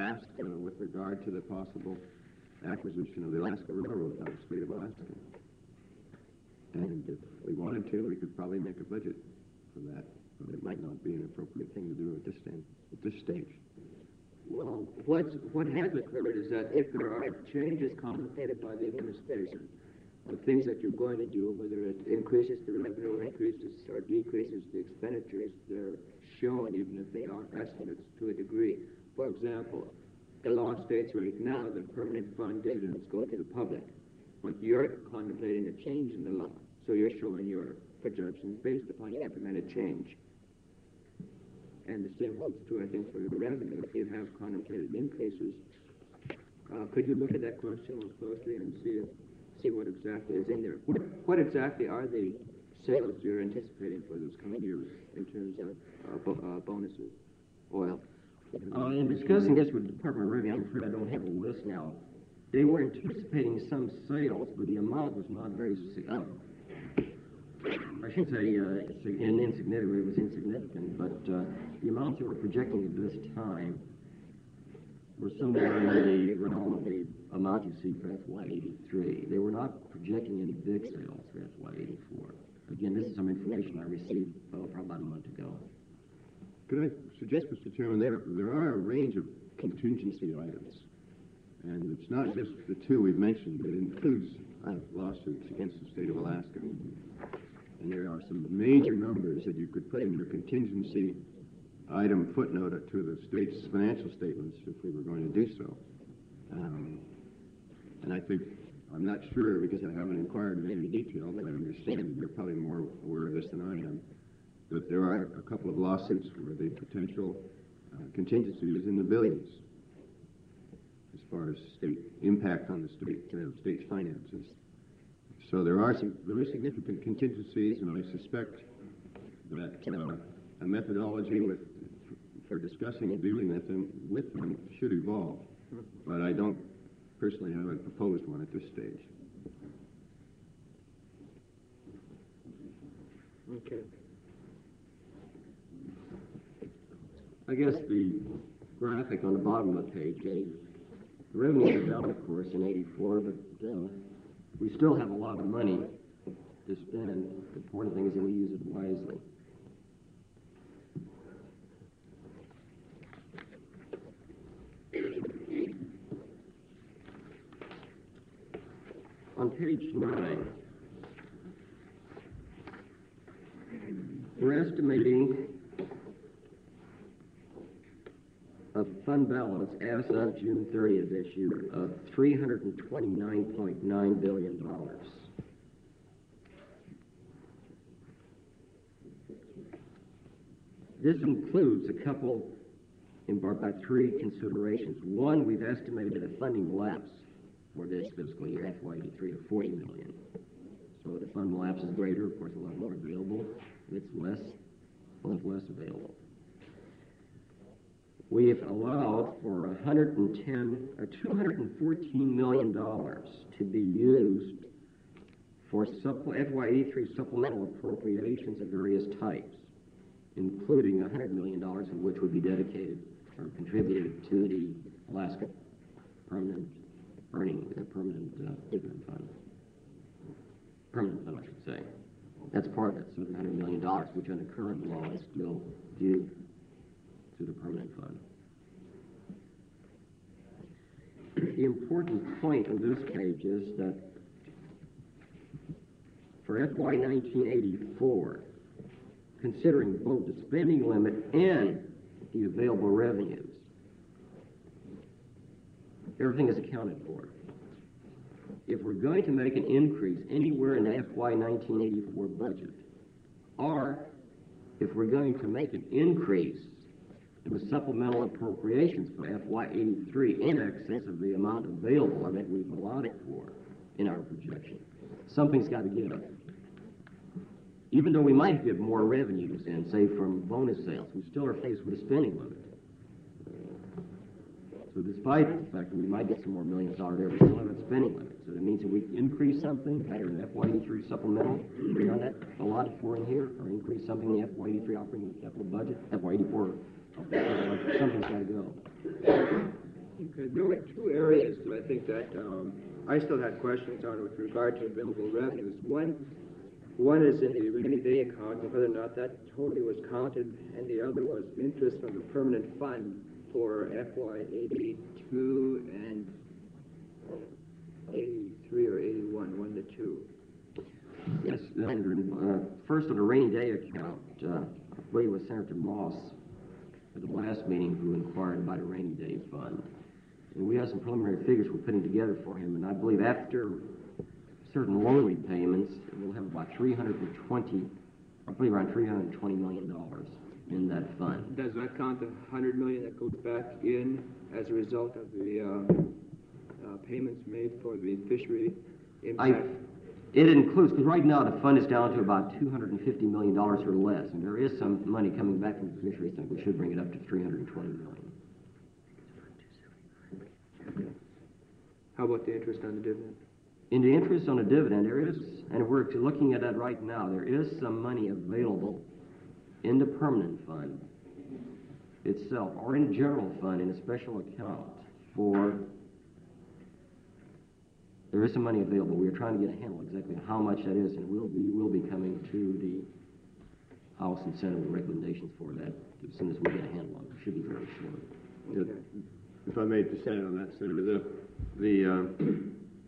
Alaska with regard to the possible acquisition of the Alaska Railroad out of the state of Alaska. And if we wanted to, we could probably make a budget for that, but it might not be an appropriate thing to do at this stage. Well, what has occurred is that if there are changes contemplated by the administration, the things that you're going to do, whether it increases the revenue, increases or decreases the expenditures, they're shown, even if they are estimates to a degree. For example, the law states right now that permanent fund dividends go to the public, but you're contemplating a change in the law, so you're showing your projections based upon the implemented change. And the same holds true, I think, for the revenue. If you have contemplated increases, could you look at that question more closely and see what exactly is in there? What exactly are the sales you're anticipating for those coming years in terms of bonuses, oil? In discussing this with the Department of Revenue, I'm afraid I don't have a list now. They were anticipating some sales, but the amount was not very I shouldn't say insignificant, it was insignificant, but the amounts they were projecting at this time were somewhere in the realm of the amount you see for FY83. They were not projecting any big sales for FY84. Again, this is some information I received probably about a month ago. Could I suggest, Mr. Chairman, there are a range of contingency items, and it's not just the two we've mentioned, but it includes lawsuits against the state of Alaska. And there are some major numbers that you could put in your contingency item footnote to the state's financial statements if we were going to do so. And I think, I'm not sure because I haven't inquired in any detail, but I understand you're probably more aware of this than I am, that there are a couple of lawsuits where the potential contingency is in the billions as far as state impact on the state's finances. So there are some very significant contingencies, and I suspect that a methodology for discussing and dealing with them should evolve. But I don't personally have a proposed one at this stage. Okay. I guess the graphic on the bottom of page 8, the revenue is down, of course, in 84, but we still have a lot of money to spend. The important thing is that we use it wisely. On page 9, we're estimating a fund balance as of June 30th this year of $329.9 billion. This includes about three considerations. One, we've estimated a funding lapse for this fiscal year, FY83, of $40 million. So the fund lapse is greater, of course, a lot more available. If it's less, well, it's less available. We have allowed for $214 million to be used for FY83 supplemental appropriations of various types, including $100 million of which would be dedicated or contributed to the Alaska permanent dividend fund. Permanent fund, I should say. That's part of that $700 million, which under current law is still due to the permanent fund. The important point of this page is that for FY 1984, considering both the spending limit and the available revenues, everything is accounted for. If we're going to make an increase anywhere in the FY 1984 budget, or if we're going to make an increase in the supplemental appropriations for FY 83 in excess of the amount available that we've allotted for in our projection, something's got to give. Even though we might get more revenues in, say, from bonus sales, we still are faced with a spending limit. So despite the fact that we might get some more millions out there, we still have a spending limit. So that means that we increase something, either in FY 83 supplemental, beyond that allotted for in here, or increase something in the FY 83 operating capital budget, FY 84, something's got to go. Okay, there were two areas that I think that I still had questions on with regard to available revenues. One is in the rainy day account, and whether or not that totally was counted, and the other was interest from the permanent fund for FY 82 and 83 or 81, one of the two. Yes, Senator. First, on the rainy day account, I believe it was Senator Moss at the last meeting who inquired about a rainy day fund. And we have some preliminary figures we're putting together for him, and I believe after certain loan repayments, we'll have about around $320 million in that fund. Does that count the $100 million that goes back in as a result of the payments made for the fishery impact? It includes, because right now the fund is down to about $250 million or less, and there is some money coming back from the fisheries, and we should bring it up to $320 million. How about the interest on the dividend? In the interest on the dividend, there is, and we're looking at that right now, there is some money available in the permanent fund itself, or in the general fund in a special account for, there is some money available. We are trying to get a handle exactly how much that is, and we'll be coming to the House and Senate with recommendations for that as soon as we get a handle on it. It should be very short. Okay. If I may dissent on that, Senator, the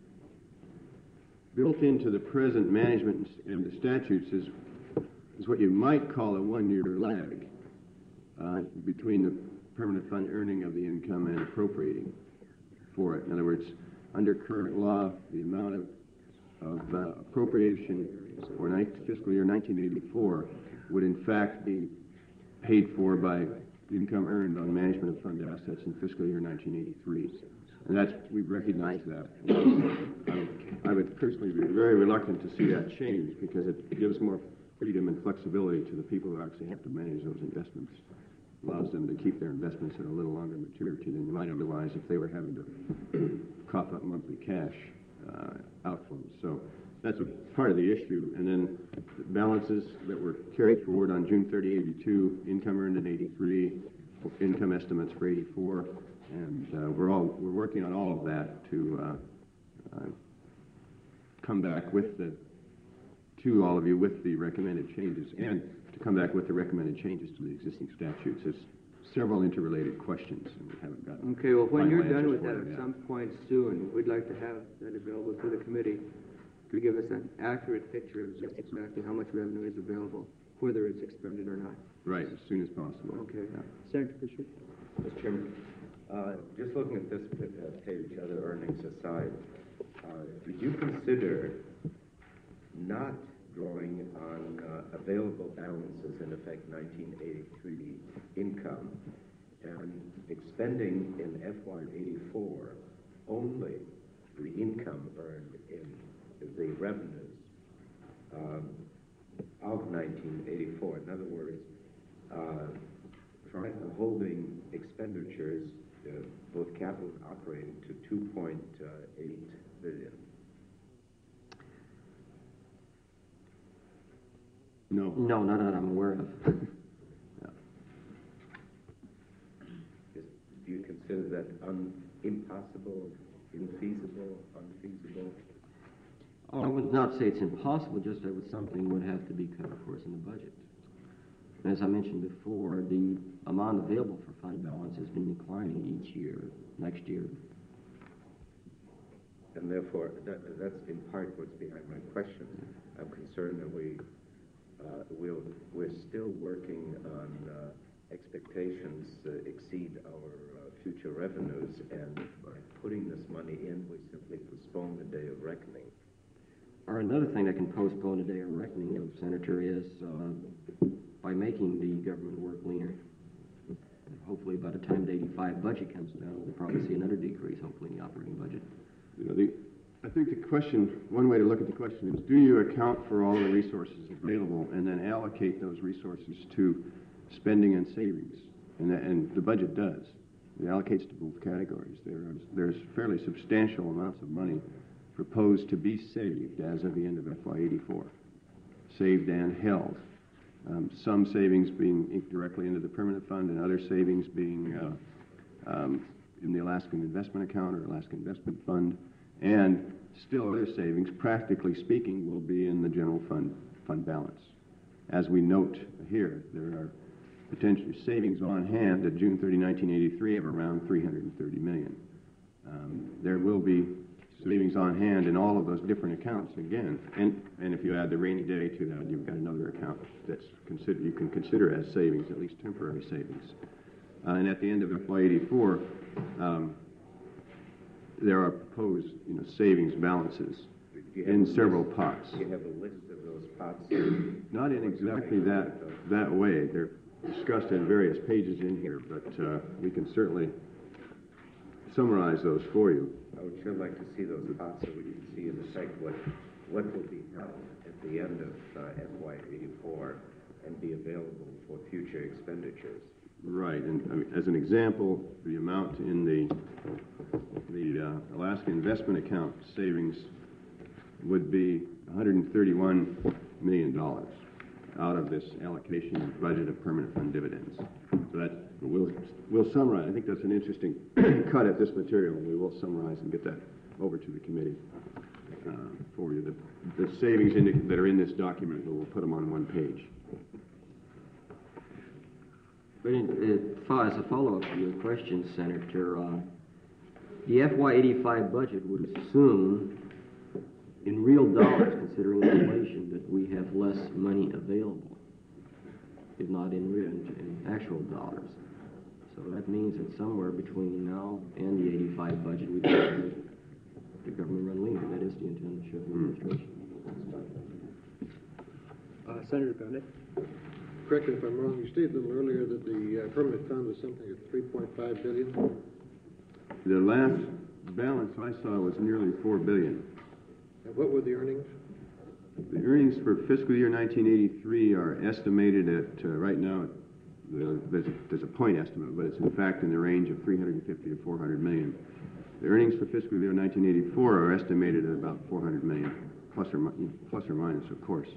built into the present management and the statutes is what you might call a one-year lag between the permanent fund earning of the income and appropriating for it. In other words, under current law, the amount of appropriation for fiscal year 1984 would in fact be paid for by income earned on management of fund assets in fiscal year 1983. And we recognize that. I would personally be very reluctant to see that change because it gives more freedom and flexibility to the people who actually have to manage those investments. Allows them to keep their investments at a little longer maturity than you might otherwise if they were having to cough up monthly cash outflows. So that's a part of the issue. And then the balances that were carried forward on June 30, 82, income earned in 83, income estimates for 84, and we're working on all of that to come back to all of you with the recommended changes and to come back with the recommended changes to the existing statutes. There's several interrelated questions, and we haven't gotten. Okay, well, when you're final done with answers that for at them some point soon, we'd like to have that available to the committee to give us an accurate picture of exactly how much revenue is available, whether it's expended or not. yet. Right, as soon as possible. Okay. Yeah. Senator Fisher? Mr. Chairman, just looking at this page, other earnings aside, would you consider not drawing on available balances, in effect 1983 income, and expending in FY 84 only the income earned in the revenues of 1984? In other words, holding expenditures, both capital and operating, to 2.8 billion. No. No, not that I'm aware of. Yeah. Do you consider that impossible, infeasible, unfeasible? Oh, I would not say it's impossible, just that something would have to be cut, of course, in the budget. And as I mentioned before, the amount available for fund balance has been declining each year, next year. And therefore, that's in part what's behind my question. I'm concerned that we're still working on expectations exceed our future revenues, and by putting this money in, we simply postpone the day of reckoning. Or another thing that can postpone the day of reckoning, Senator, is by making the government work leaner. Hopefully by the time the 85 budget comes down, we'll probably see another decrease, hopefully, in the operating budget. I think the question, one way to look at the question is, do you account for all the resources available and then allocate those resources to spending and savings? And the budget does. It allocates to both categories. There's fairly substantial amounts of money proposed to be saved as of the end of FY 84. Saved and held. Some savings being directly into the permanent fund and other savings being in the Alaskan Investment Account or Alaskan Investment Fund, and still other savings, practically speaking, will be in the general fund balance. As we note here, there are potential savings on hand at June 30, 1983 of around $330 million. There will be savings on hand in all of those different accounts again, and if you add the rainy day to that, you've got another account that's you can consider as savings, at least temporary savings. And at the end of FY84, there are proposed savings balances in several pots. Do you have a list of those pots? Not in exactly that way. They're discussed in various pages in here, but we can certainly summarize those for you. I would sure like to see those pots so we can see in effect what will be held at the end of FY84 and be available for future expenditures. Right, and I mean, as an example, the amount in the Alaska Investment Account savings would be $131 million out of this allocation budget of permanent fund dividends. So that we'll summarize. I think that's an interesting cut at this material, and we will summarize and get that over to the committee for you. The savings that are in this document, we'll put them on one page. But as a follow-up to your question, Senator, the FY85 budget would assume, in real dollars, considering inflation, that we have less money available, if not in actual dollars. So that means that somewhere between now and the 85 budget, we can make the government run leaner. That is the intention of the administration. Senator Benedict. Correct me if I'm wrong, you stated a little earlier that the permanent fund was something at $3.5 billion? The last balance I saw was nearly $4 billion. And what were the earnings? The earnings for fiscal year 1983 are estimated at, right now, there's a point estimate, but it's in fact in the range of 350 to 400 million. The earnings for fiscal year 1984 are estimated at about 400 million, plus or minus, of course.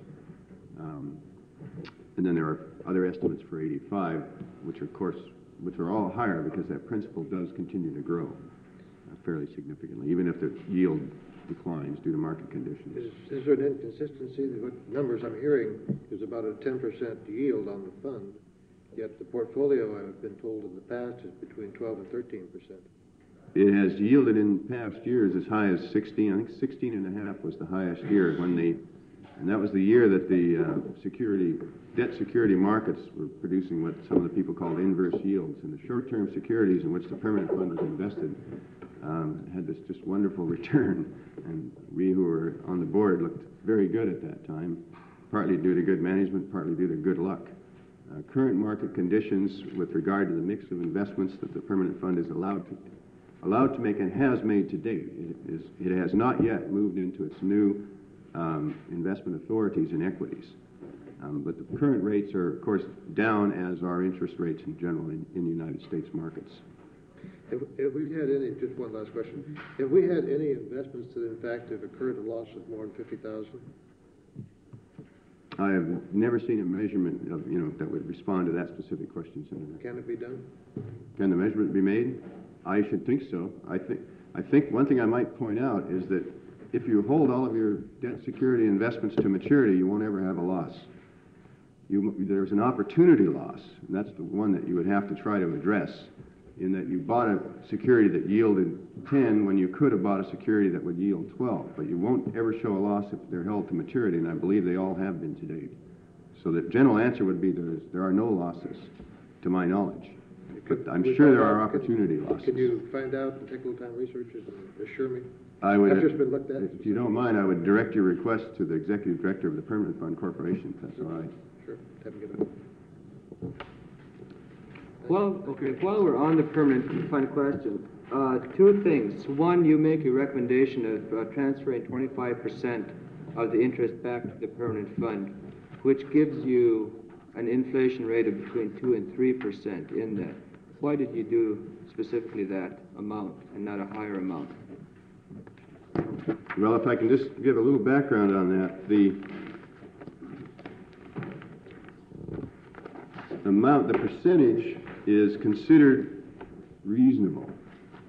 And then there are other estimates for 85, which are all higher because that principal does continue to grow fairly significantly, even if the yield declines due to market conditions. Is there an inconsistency? What numbers I'm hearing is about a 10% yield on the fund, yet the portfolio, I've been told in the past, is between 12 and 13%. It has yielded in past years as high as 16. I think 16.5 was the highest year and that was the year that the debt security markets were producing what some of the people called inverse yields, and the short-term securities in which the permanent fund was invested had this just wonderful return, and we who were on the board looked very good at that time, partly due to good management, partly due to good luck. Current market conditions with regard to the mix of investments that the permanent fund is allowed to make and has made to date, it has not yet moved into its new investment authorities in equities. But the current rates are, of course, down, as are interest rates in general in the United States markets. Have we had any, just one last question, have we had any investments that in fact have occurred a loss of more than 50,000? I have never seen a measurement of, that would respond to that specific question, Senator. Can it be done? Can the measurement be made? I should think so. I think one thing I might point out is that if you hold all of your debt security investments to maturity, you won't ever have a loss. There's an opportunity loss, and that's the one that you would have to try to address, in that you bought a security that yielded 10 when you could have bought a security that would yield 12, but you won't ever show a loss if they're held to maturity, and I believe they all have been to date. So the general answer would be there are no losses, to my knowledge. But I'm sure there are opportunity losses. Can you find out and take a little time research and assure me? I would, I've just been looked at. If you don't mind, I would direct your request to the Executive Director of the Permanent Fund Corporation, if that's all right. Sure, have him get it. Well, okay, while we're on the permanent fund question, two things. One, you make a recommendation of transferring 25% of the interest back to the permanent fund, which gives you an inflation rate of between 2 and 3% in that. Why did you do specifically that amount and not a higher amount? Well, if I can just give a little background on that, the percentage is considered reasonable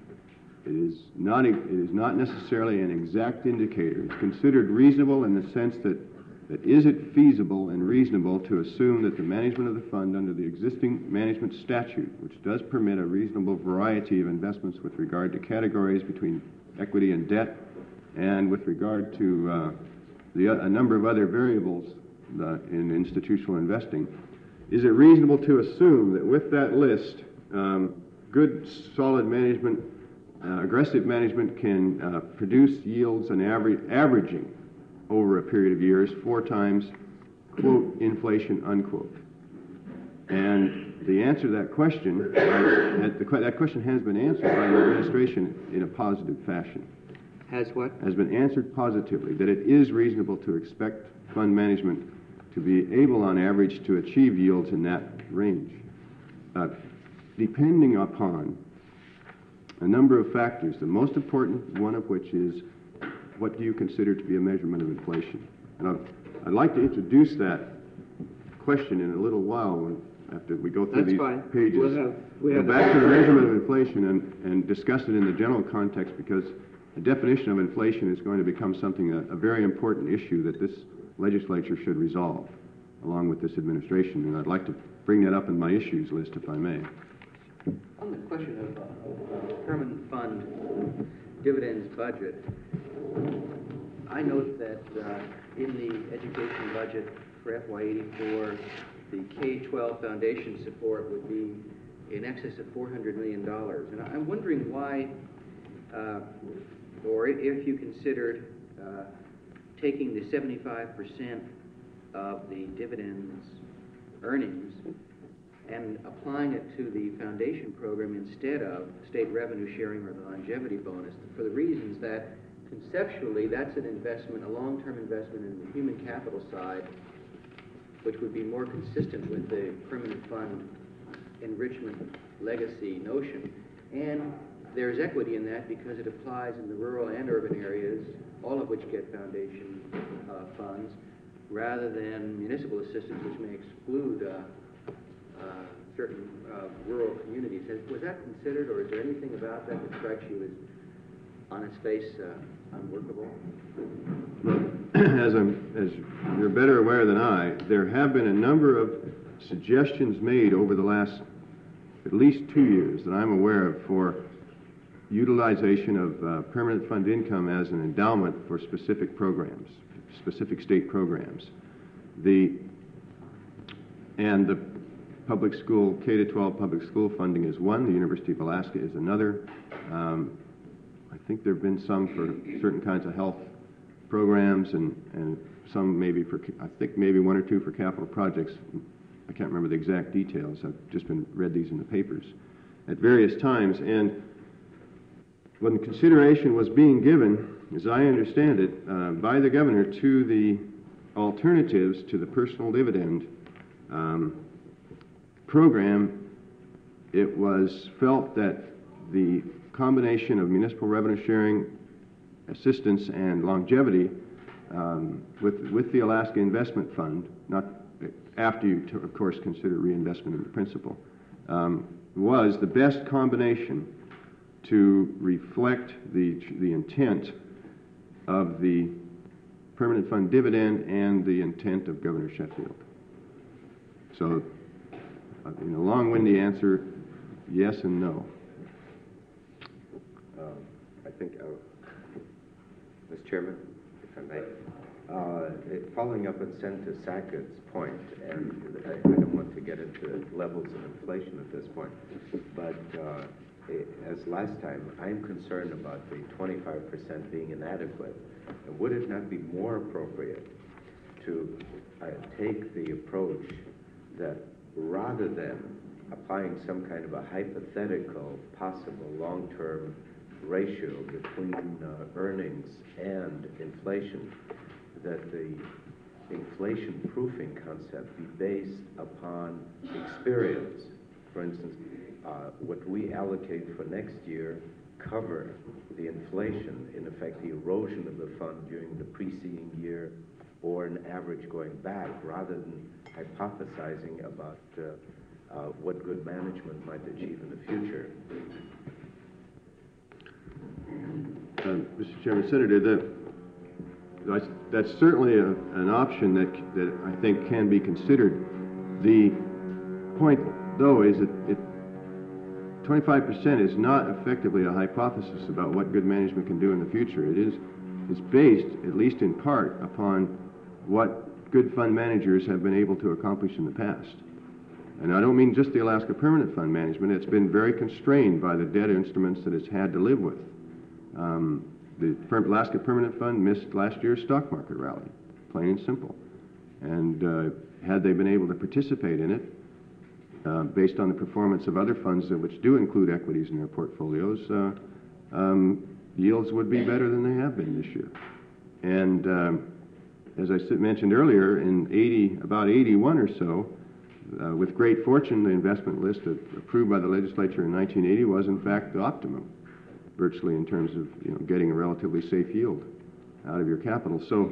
It is not necessarily an exact indicator. It's considered reasonable in the sense that is it feasible and reasonable to assume that the management of the fund under the existing management statute, which does permit a reasonable variety of investments with regard to categories between equity and debt, and with regard to a number of other variables in institutional investing, is it reasonable to assume that with that list, good, solid management, aggressive management can produce yields and averaging over a period of years 4 times, quote, inflation, unquote? And the answer to that question, that question has been answered by the administration in a positive fashion. Has what? Has been answered positively, that it is reasonable to expect fund management to be able, on average, to achieve yields in that range, depending upon a number of factors, the most important one of which is what do you consider to be a measurement of inflation? And I'd like to introduce that question in a little while after we go through these pages. We'll have back to the measurement of inflation and discuss it in the general context, because the definition of inflation is going to become something, a very important issue that this legislature should resolve along with this administration. And I'd like to bring that up in my issues list, if I may. On the question of permanent fund dividends budget, I note that in the education budget for FY84, the K-12 foundation support would be in excess of $400 million. And I'm wondering why, or if you considered taking the 75% of the dividends earnings and applying it to the foundation program instead of state revenue sharing or the longevity bonus, for the reasons that conceptually that's an investment, a long-term investment in the human capital side, which would be more consistent with the permanent fund enrichment legacy notion. And there's equity in that because it applies in the rural and urban areas, all of which get foundation funds, rather than municipal assistance, which may exclude certain rural communities. Was that considered, or is there anything about that that strikes you as, on its face, unworkable? As you're better aware than I, there have been a number of suggestions made over the last at least 2 years that I'm aware of for utilization of permanent fund income as an endowment for specific programs, specific state programs. The public school, K-12 public school funding is one, the University of Alaska is another. I think there have been some for certain kinds of health programs and some maybe for, I think maybe 1 or 2 for capital projects. I can't remember the exact details. I've just read these in the papers at various times. And when consideration was being given, as I understand it, by the governor to the alternatives to the personal dividend program, it was felt that the combination of municipal revenue sharing assistance and longevity with the Alaska Investment Fund, not after you, of course, consider reinvestment in the principal, was the best combination to reflect the intent of the permanent fund dividend and the intent of Governor Sheffield. So, in a long-winded answer, yes and no. I think, Mr. Chairman, if I may, following up on Senator Sackett's point, and I don't want to get into levels of inflation at this point, but as last time, I'm concerned about the 25% being inadequate. And would it not be more appropriate to take the approach that rather than applying some kind of a hypothetical possible long-term ratio between earnings and inflation, that the inflation proofing concept be based upon experience? For instance, what we allocate for next year cover the inflation, in effect the erosion of the fund during the preceding year, or an average going back, rather than hypothesizing about what good management might achieve in the future. Mr. Chairman, Senator, that's certainly an option that I think can be considered. The point, though, is that 25% is not effectively a hypothesis about what good management can do in the future. It's based, at least in part, upon what good fund managers have been able to accomplish in the past. And I don't mean just the Alaska Permanent Fund Management. It's been very constrained by the debt instruments that it's had to live with. The Alaska Permanent Fund missed last year's stock market rally, plain and simple. And had they been able to participate in it, based on the performance of other funds which do include equities in their portfolios, yields would be better than they have been this year. And as I mentioned earlier, in about 81 or so, with great fortune, the investment list approved by the legislature in 1980 was in fact the optimum, virtually in terms of getting a relatively safe yield out of your capital. So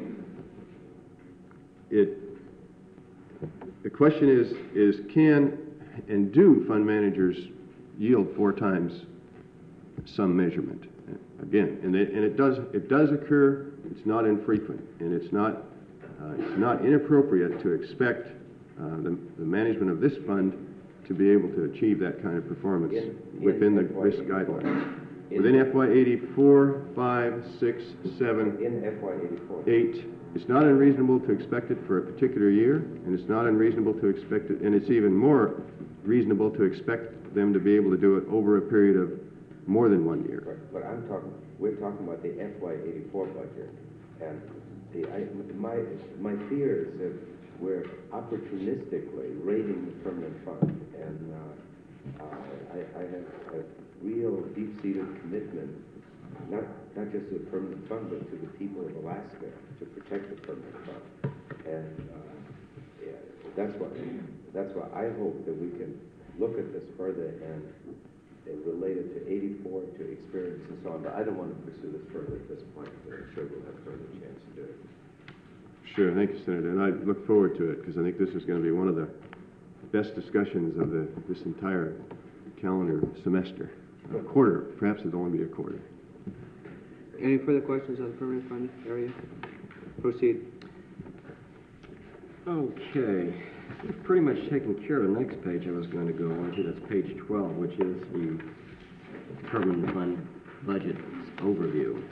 the question is can and do fund managers yield 4 times some measurement? Again, and it does occur. It's not infrequent, and it's not inappropriate to expect the management of this fund to be able to achieve that kind of performance within the risk guidelines. Within FY 84, 5, 6, 7, In FY 84. 8, it's not unreasonable to expect it for a particular year, and it's not unreasonable to expect it, and it's even more reasonable to expect them to be able to do it over a period of more than 1 year. Right, but we're talking about the FY 84 budget, and my fear is that we're opportunistically raiding the permanent fund, and I have a real deep-seated commitment, not just to the permanent fund, but to the people of Alaska to protect the permanent fund, and that's why I hope that we can look at this further and relate it to 84, to experience and so on, but I don't want to pursue this further at this point, but I'm sure we'll have further chance to do it. Sure, thank you, Senator, and I look forward to it because I think this is going to be one of the best discussions of this entire calendar semester. A quarter, perhaps it'll only be a quarter. Any further questions on the permanent fund area? Proceed. Okay. We've pretty much taken care of the next page I was going to go on to. That's page 12, which is the permanent fund budget overview.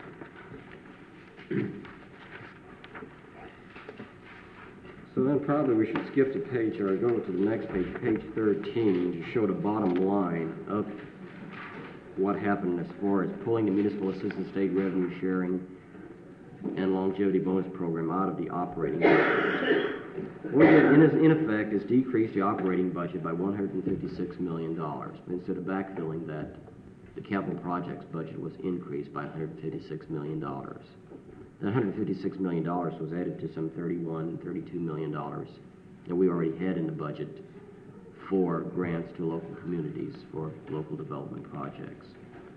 So then probably we should skip to page, or go to the next page, page 13, to show the bottom line of what happened as far as pulling the municipal assistance state revenue sharing and longevity bonus program out of the operating budget. What it did, in effect, is decrease the operating budget by $156 million. Instead of backfilling that, the capital projects budget was increased by $156 million. That $156 million was added to some $32 million that we already had in the budget for grants to local communities for local development projects.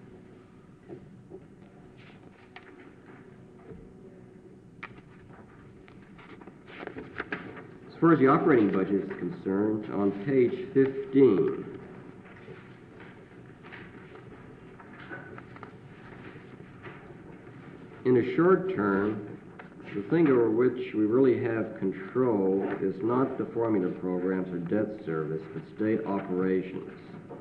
As far as the operating budget is concerned, on page 15, in the short term, the thing over which we really have control is not the formula programs or debt service, but state operations.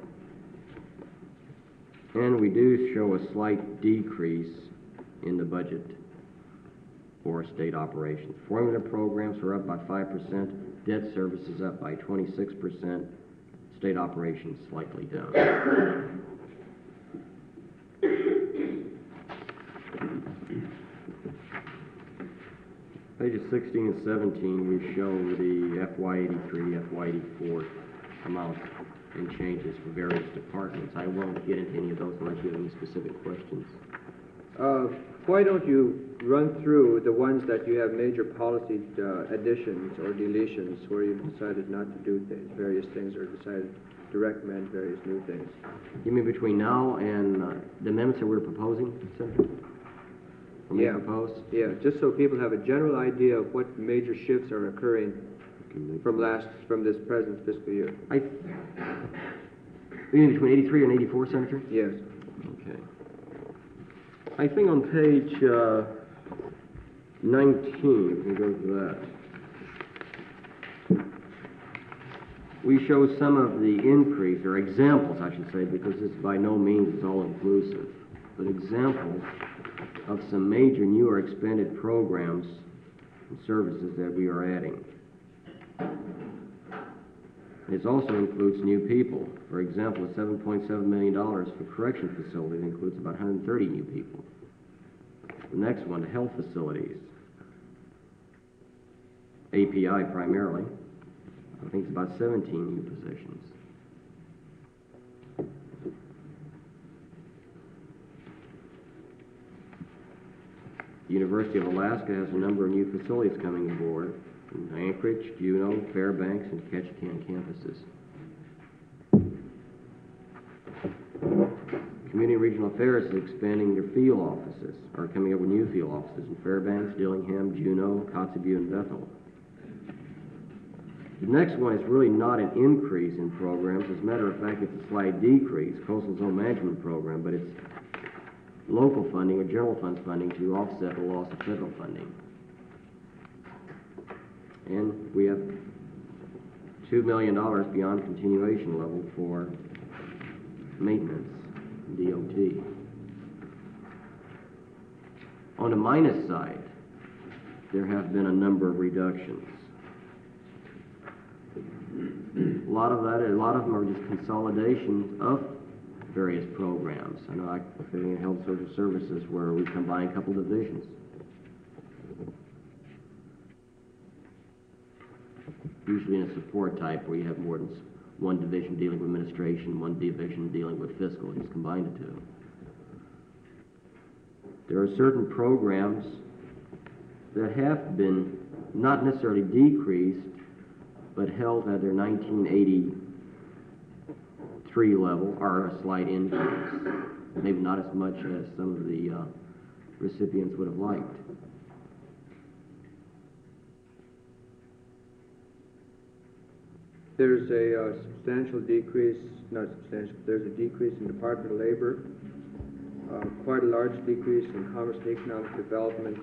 And we do show a slight decrease in the budget for state operations. Formula programs are up by 5%, debt services up by 26%, state operations slightly down. Pages 16 and 17, we show the FY83, FY84 amounts and changes for various departments. I won't get into any of those unless you have any specific questions. Why don't you run through the ones that you have major policy additions or deletions where you've decided not to do various things or decided to recommend various new things? You mean between now and the amendments that we're proposing, Senator? Yeah, just so people have a general idea of what major shifts are occurring from this present fiscal year. You mean between 83 and 84, Senator? Yes. Okay. I think on page 19, if we go to that, we show some of the increase, or examples, I should say, because this by no means is all-inclusive, but examples of some major new or expanded programs and services that we are adding. It also includes new people. For example, the $7.7 million for correction facilities includes about 130 new people. The next one, the health facilities. API primarily. I think it's about 17 new positions. The University of Alaska has a number of new facilities coming aboard in Anchorage, Juneau, Fairbanks, and Ketchikan campuses. Community and Regional Affairs is expanding their field offices, or coming up with new field offices in Fairbanks, Dillingham, Juneau, Kotzebue, and Bethel. The next one is really not an increase in programs. As a matter of fact, it's a slight decrease, Coastal Zone Management Program, but it's local funding or general fund funding to offset the loss of federal funding. And we have $2 million beyond continuation level for maintenance, DOT. On the minus side, there have been a number of reductions. A lot of them are just consolidations of various programs. I know I'm fitting in Health Social Services where we combine a couple divisions. Usually in a support type where you have more than one division dealing with administration, one division dealing with fiscal, just combine the two. There are certain programs that have been not necessarily decreased, but held at their 1983 level, or a slight increase. Maybe not as much as some of the recipients would have liked. There's a substantial decrease, not substantial, there's a decrease in Department of Labor, quite a large decrease in Commerce and Economic Development,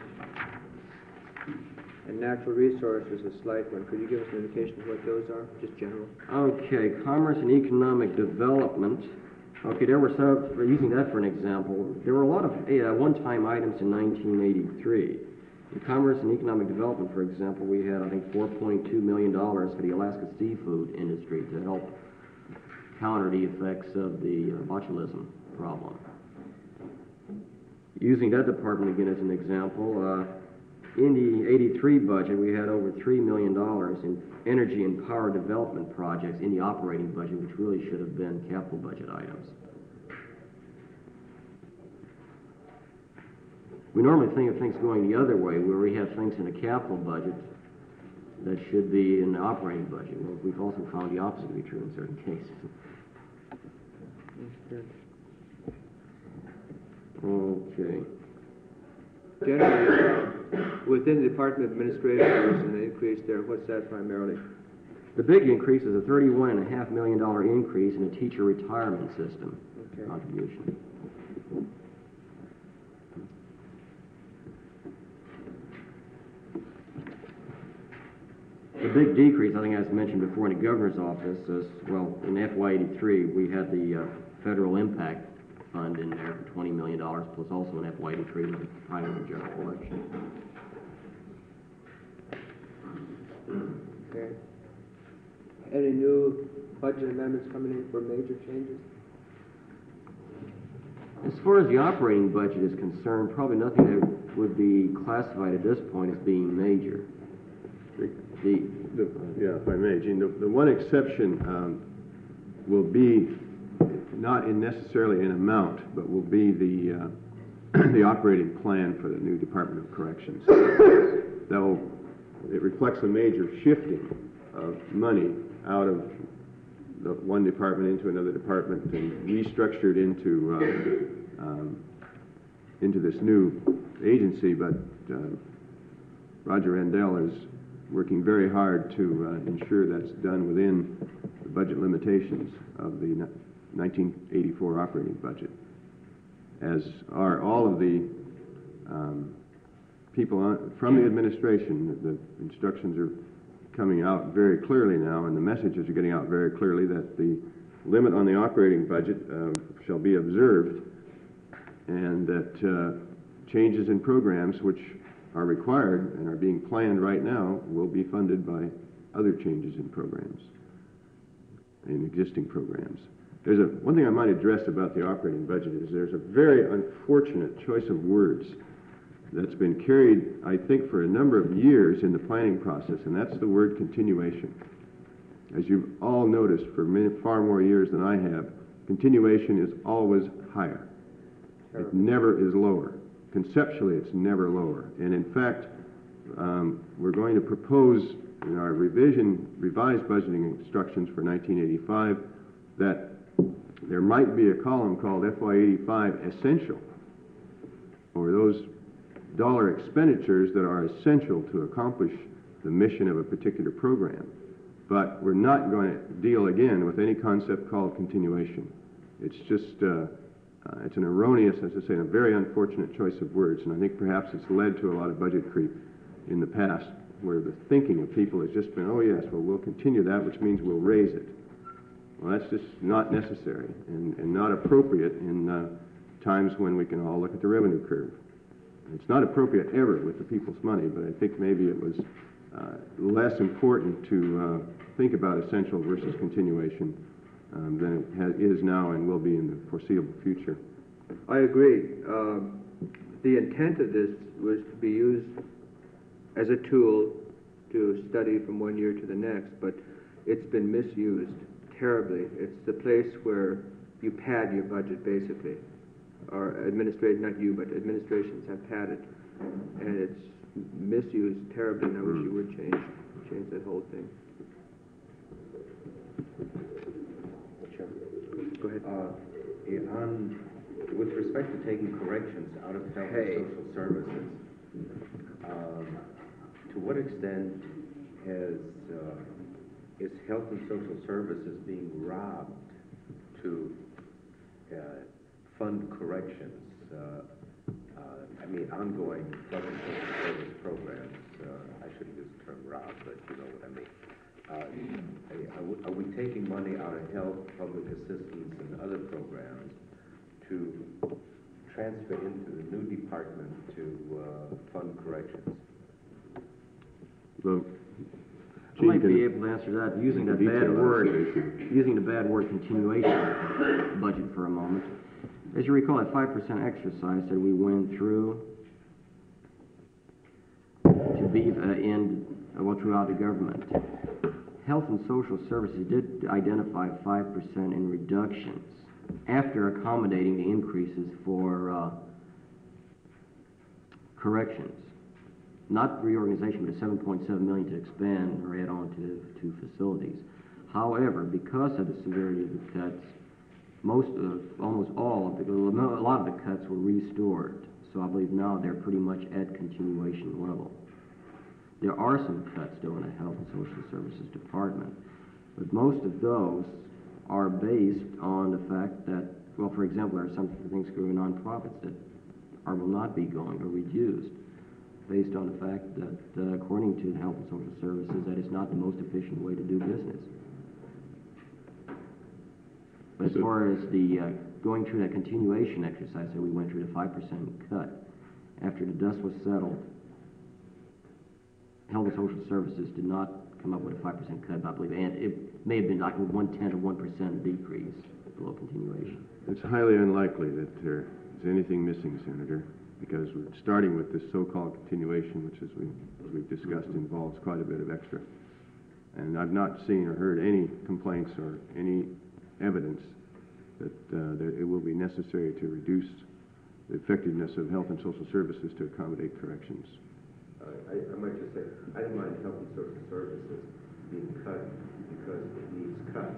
and Natural Resources, a slight one. Could you give us an indication of what those are, just general? Okay, Commerce and Economic Development. Okay, there were some, using that for an example, there were a lot of one-time items in 1983. In Commerce and Economic Development, for example, we had, I think, $4.2 million for the Alaska seafood industry to help counter the effects of the botulism problem. Using that department again as an example, in the 83 budget, we had over $3 million in energy and power development projects in the operating budget, which really should have been capital budget items. We normally think of things going the other way, where we have things in the capital budget that should be in the operating budget. Well, we've also found the opposite to be true in certain cases. Okay. Generally, within the Department of Administration, there's an increase there. What's that primarily? The big increase is a $31.5 million increase in the teacher retirement system contribution. The big decrease, I think as mentioned before, in the governor's office is, well, in FY83, we had the federal impact fund in there for $20 million, plus also in FY83 with the primary general election. Okay. Any new budget amendments coming in for major changes? As far as the operating budget is concerned, probably nothing that would be classified at this point as being major. Yeah, if I may, Gene, the one exception will be not necessarily in amount, but will be the the operating plan for the new Department of Corrections. It reflects a major shifting of money out of the one department into another department and restructured into this new agency. But Roger Rendell is working very hard to ensure that's done within the budget limitations of the 1984 operating budget. as are all of the people from the administration. The instructions are coming out very clearly now, and the messages are getting out very clearly that the limit on the operating budget shall be observed, and that changes in programs which are required and are being planned right now will be funded by other changes in programs, in existing programs. There's one thing I might address about the operating budget is there's a very unfortunate choice of words that's been carried, I think, for a number of years in the planning process, and that's the word continuation. As you've all noticed for far more years than I have, continuation is always higher. It never is lower. Conceptually, it's never lower. And in fact, we're going to propose in our revised budgeting instructions for 1985 that there might be a column called FY85 Essential, or those dollar expenditures that are essential to accomplish the mission of a particular program. But we're not going to deal again with any concept called continuation. It's just, it's an erroneous, as I say, a very unfortunate choice of words, and I think perhaps it's led to a lot of budget creep in the past, where the thinking of people has just been, oh yes, well, we'll continue that, which means we'll raise it. Well, that's just not necessary and not appropriate in times when we can all look at the revenue curve. It's not appropriate ever with the people's money, but I think maybe it was less important to think about essential versus continuation than it is now and will be in the foreseeable future. I agree. The intent of this was to be used as a tool to study from one year to the next, but it's been misused terribly. It's the place where you pad your budget, basically. Or administration, not you, but administrations have padded, and it's misused terribly, and I wish you would change that whole thing. Go ahead. With respect to taking corrections out of health and social services, to what extent is health and social services being robbed to fund corrections? I mean, ongoing health and social service programs. I shouldn't use the term rob, but you know what I mean. Are we taking money out of health, public assistance, and other programs to transfer into the new department to fund corrections? Well, I might be able to answer that using the bad word continuation budget for a moment. As you recall, that 5% exercise that we went through to be throughout the government, Health and Social Services did identify 5% in reductions after accommodating the increases for corrections. Not reorganization, but $7.7 million to expand or add on to facilities. However, because of the severity of the cuts, a lot of the cuts were restored. So I believe now they're pretty much at continuation level. There are some cuts still in the Health and Social Services Department, but most of those are based on the fact that, well, for example, there are some things going on nonprofits that will not be going or reduced, based on the fact that, according to the Health and Social Services, that is not the most efficient way to do business. But as far as the going through that continuation exercise that we went through, the 5% cut, after the dust was settled, Health and Social Services did not come up with a 5% cut, I believe, and it may have been like 1/10 of 1% decrease below continuation. It's highly unlikely that there is anything missing, Senator, because we're starting with this so-called continuation, which, as we've discussed, involves quite a bit of extra. And I've not seen or heard any complaints or any evidence that it will be necessary to reduce the effectiveness of health and social services to accommodate corrections. I might just say, I don't mind health and social services being cut because it needs cuts.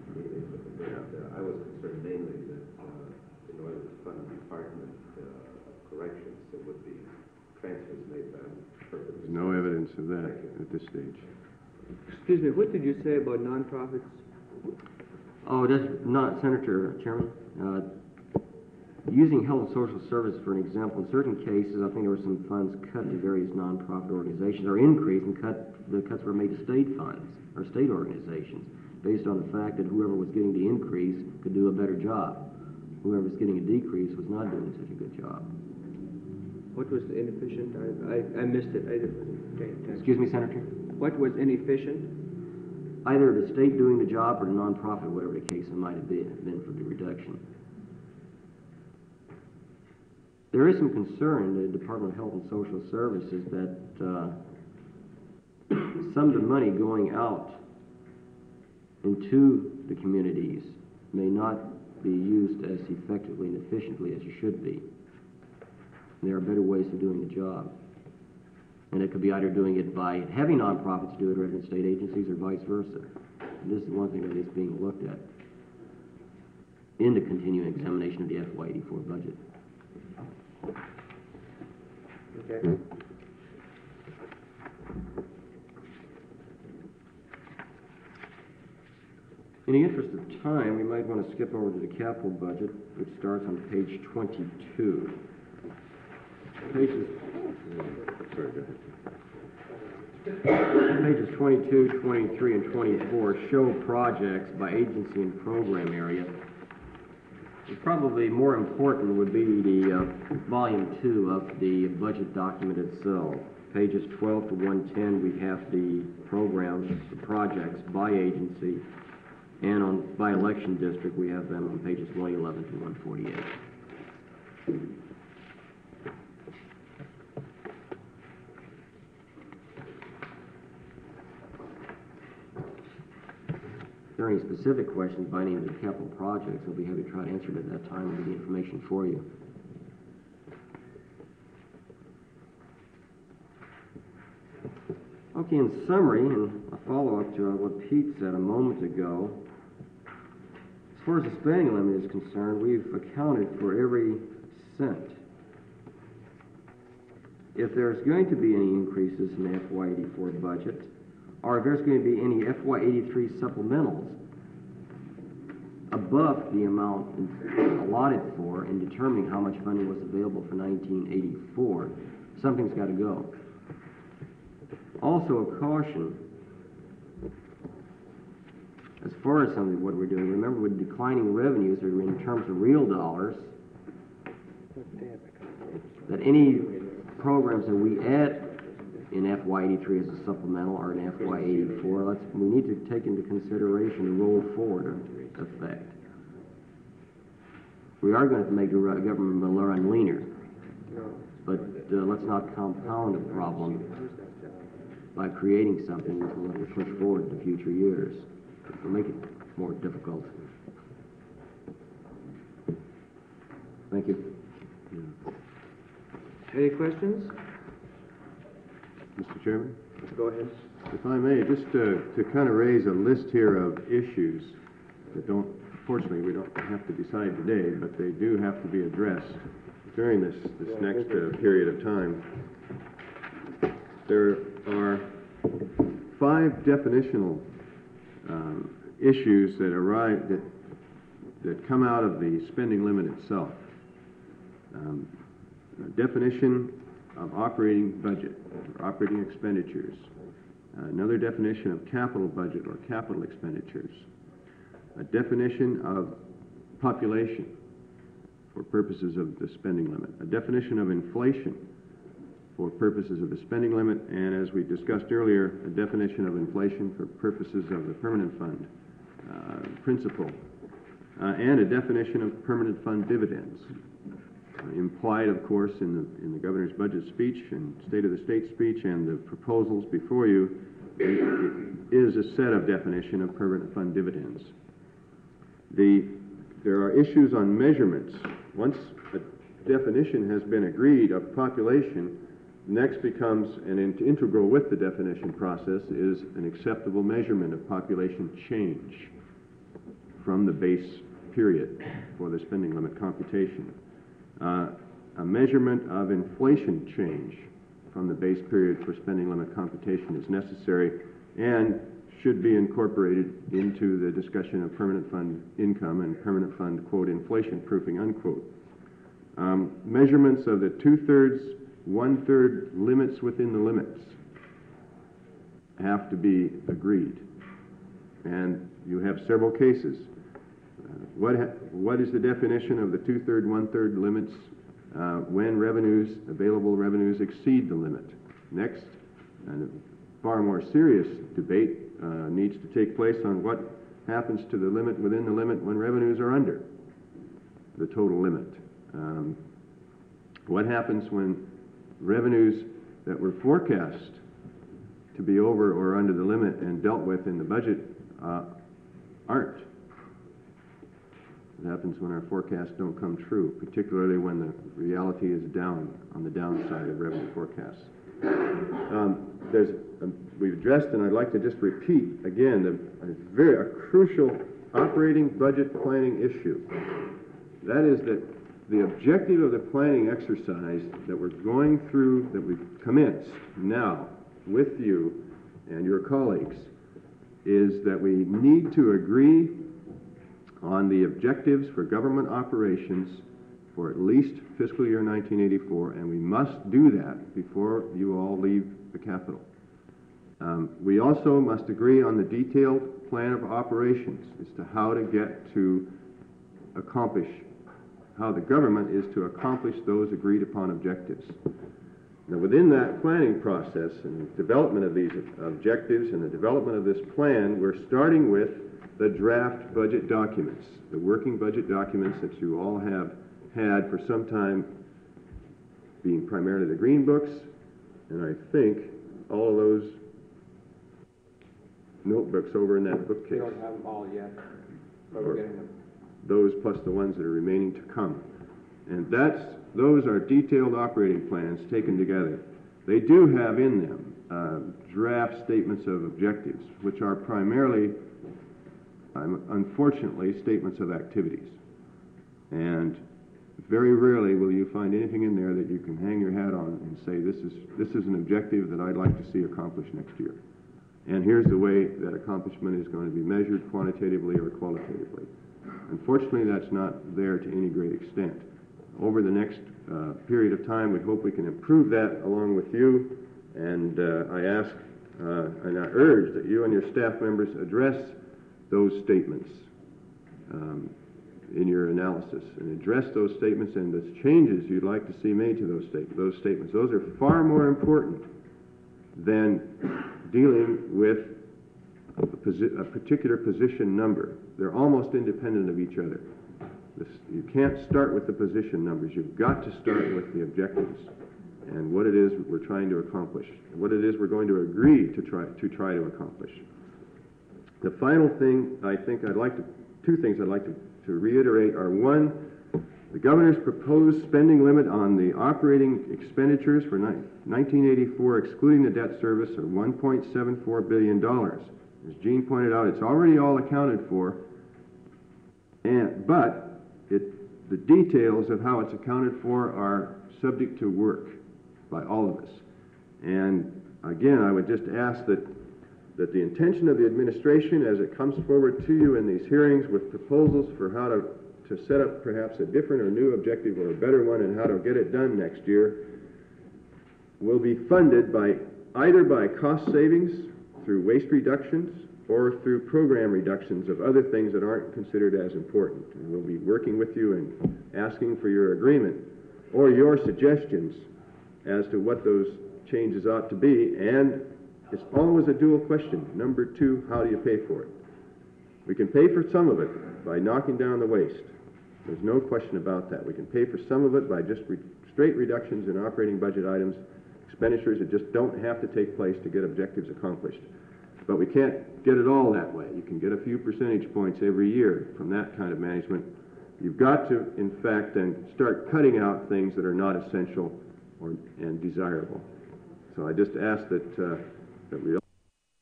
I was concerned mainly that in order to fund the Department of Corrections, there would be transfers made by purpose. There's no evidence of that at this stage. Excuse me, what did you say about nonprofits? Oh, that's not, Senator Chairman. using health and social service for an example, in certain cases, I think there were some funds cut to various nonprofit organizations, or increased, and the cuts were made to state funds, or state organizations, based on the fact that whoever was getting the increase could do a better job. Whoever was getting a decrease was not doing such a good job. What was inefficient? I missed it. I didn't pay attention. Excuse me, Senator? What was inefficient? Either the state doing the job or the nonprofit, whatever the case it might have been for the reduction. There is some concern in the Department of Health and Social Services that some of the money going out into the communities may not be used as effectively and efficiently as it should be. There are better ways of doing the job. And it could be either doing it by having nonprofits do it rather than state agencies, or vice versa. And this is one thing that is being looked at in the continuing examination of the FY84 budget. Okay. In the interest of time, we might want to skip over to the capital budget, which starts on page 22. Pages 22, 23, and 24 show projects by agency and program area. And probably more important would be the volume 2 of the budget document itself. Pages 12 to 110, we have the programs, the projects by agency, and by election district, we have them on pages 111 to 148. If there are any specific questions by any of the capital projects, I'll be happy to try to answer it at that time and get the information for you. Okay, in summary, and a follow-up to what Pete said a moment ago, as far as the spending limit is concerned, we've accounted for every cent. If there's going to be any increases in the FY84 budget, or if there's going to be any FY83 supplementals above the amount allotted for in determining how much funding was available for 1984, something's got to go. Also, a caution, as far as some of what we're doing, remember with declining revenues, or in terms of real dollars, that any programs that we add in FY83 as a supplemental or in FY84, we need to take into consideration the roll forward effect. We are going to make the government run leaner, but let's not compound the problem by creating something that will push forward to future years. It will make it more difficult. Thank you. Any questions? Mr. Chairman? Go ahead. If I may, just to kind of raise a list here of issues that fortunately, we don't have to decide today, but they do have to be addressed during this next period of time. There are 5 definitional issues that arise that come out of the spending limit itself. Definition of operating budget, or operating expenditures. Another definition of capital budget or capital expenditures. A definition of population for purposes of the spending limit. A definition of inflation for purposes of the spending limit, and as we discussed earlier, a definition of inflation for purposes of the permanent fund principle, and a definition of permanent fund dividends. Implied, of course, in the governor's budget speech and State of the State speech and the proposals before you is a set of definition of permanent fund dividends. There are issues on measurements. Once a definition has been agreed of population, next becomes an integral with the definition process is an acceptable measurement of population change from the base period for the spending limit computation. A measurement of inflation change from the base period for spending limit computation is necessary and should be incorporated into the discussion of permanent fund income and permanent fund, quote, inflation proofing, unquote. Measurements of the 2/3, 1/3 limits within the limits have to be agreed. And you have several cases. What is the definition of the 2/3, 1/3 limits when available revenues exceed the limit? Next, and a far more serious debate needs to take place on what happens to the limit within the limit when revenues are under the total limit. What happens when revenues that were forecast to be over or under the limit and dealt with in the budget aren't? What happens when our forecasts don't come true, particularly when the reality is down on the downside of revenue forecasts? We've addressed, and I'd like to just repeat again, a crucial operating budget planning issue. That is that the objective of the planning exercise that we're going through, that we've commenced now with you and your colleagues, is that we need to agree on the objectives for government operations for at least fiscal year 1984, and we must do that before you all leave the Capitol. We also must agree on the detailed plan of operations as to how to get to accomplish, how the government is to accomplish those agreed upon objectives. Now, within that planning process and development of these objectives and the development of this plan, we're starting with the draft budget documents, the working budget documents that you all have had for some time, being primarily the green books, and I think all of those notebooks over in that bookcase. We don't have them all yet, but we're getting them. Those plus the ones that are remaining to come. And those are detailed operating plans taken together. They do have in them draft statements of objectives, which are primarily, unfortunately, statements of activities. And very rarely will you find anything in there that you can hang your hat on and say, this is an objective that I'd like to see accomplished next year. And here's the way that accomplishment is going to be measured quantitatively or qualitatively. Unfortunately, that's not there to any great extent. Over the next period of time, we hope we can improve that along with you. And I ask and I urge that you and your staff members address those statements in your analysis, and address those statements and the changes you'd like to see made to those statements. Those are far more important than dealing with a particular position number. They're almost independent of each other. You can't start with the position numbers. You've got to start with the objectives and what it is we're trying to accomplish, and what it is we're going to agree to try to accomplish. The final thing two things I'd like to reiterate are: one, the governor's proposed spending limit on the operating expenditures for 1984, excluding the debt service, are $1.74 billion. As Gene pointed out, it's already all accounted for, but the details of how it's accounted for are subject to work by all of us. And again, I would just ask that the intention of the administration, as it comes forward to you in these hearings with proposals for how to set up perhaps a different or new objective or a better one and how to get it done next year, will be funded either by cost savings through waste reductions or through program reductions of other things that aren't considered as important. And we'll be working with you and asking for your agreement or your suggestions as to what those changes ought to be. And it's always a dual question. Number two, how do you pay for it? We can pay for some of it by knocking down the waste. There's no question about that. We can pay for some of it by just straight reductions in operating budget items, expenditures that just don't have to take place to get objectives accomplished. But we can't get it all that way. You can get a few percentage points every year from that kind of management. You've got to, in fact, then start cutting out things that are not essential and desirable. So I just ask that we all...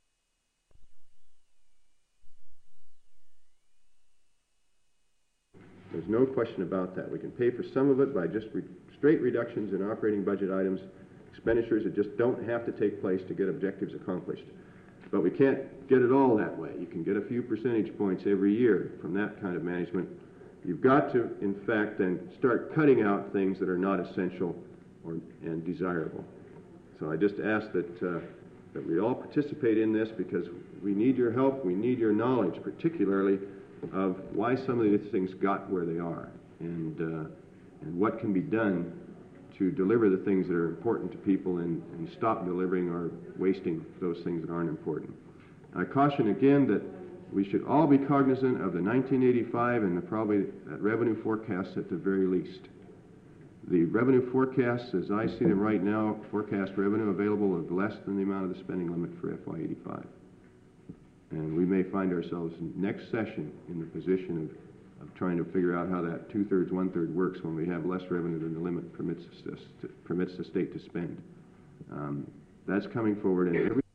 There's no question about that. We can pay for some of it by just straight reductions in operating budget items, expenditures that just don't have to take place to get objectives accomplished. But we can't get it all that way. You can get a few percentage points every year from that kind of management. you've got to, in fact, then start cutting out things that are not essential and desirable. So I just ask that we all participate in this, because we need your help, we need your knowledge, particularly of why some of these things got where they are, and what can be done to deliver the things that are important to people and stop delivering or wasting those things that aren't important. I caution again that we should all be cognizant of the 1985 and probably that revenue forecast at the very least. The revenue forecasts, as I see them right now, forecast revenue available of less than the amount of the spending limit for FY85. And we may find ourselves next session in the position of trying to figure out how that 2/3, 1/3 works when we have less revenue than the limit permits the state to spend. That's coming forward in every.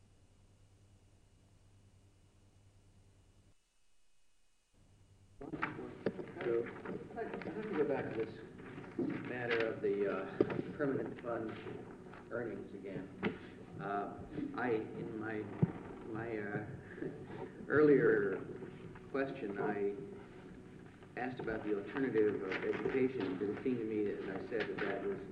So, I'd like to go back to this matter of the permanent fund earnings again. In my earlier question, I asked about the alternative of education, because it seemed to me, as I said, that was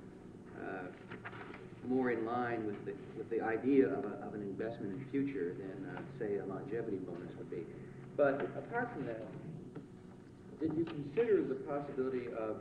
more in line with the idea of an investment in the future than, say, a longevity bonus would be. But apart from that, did you consider the possibility of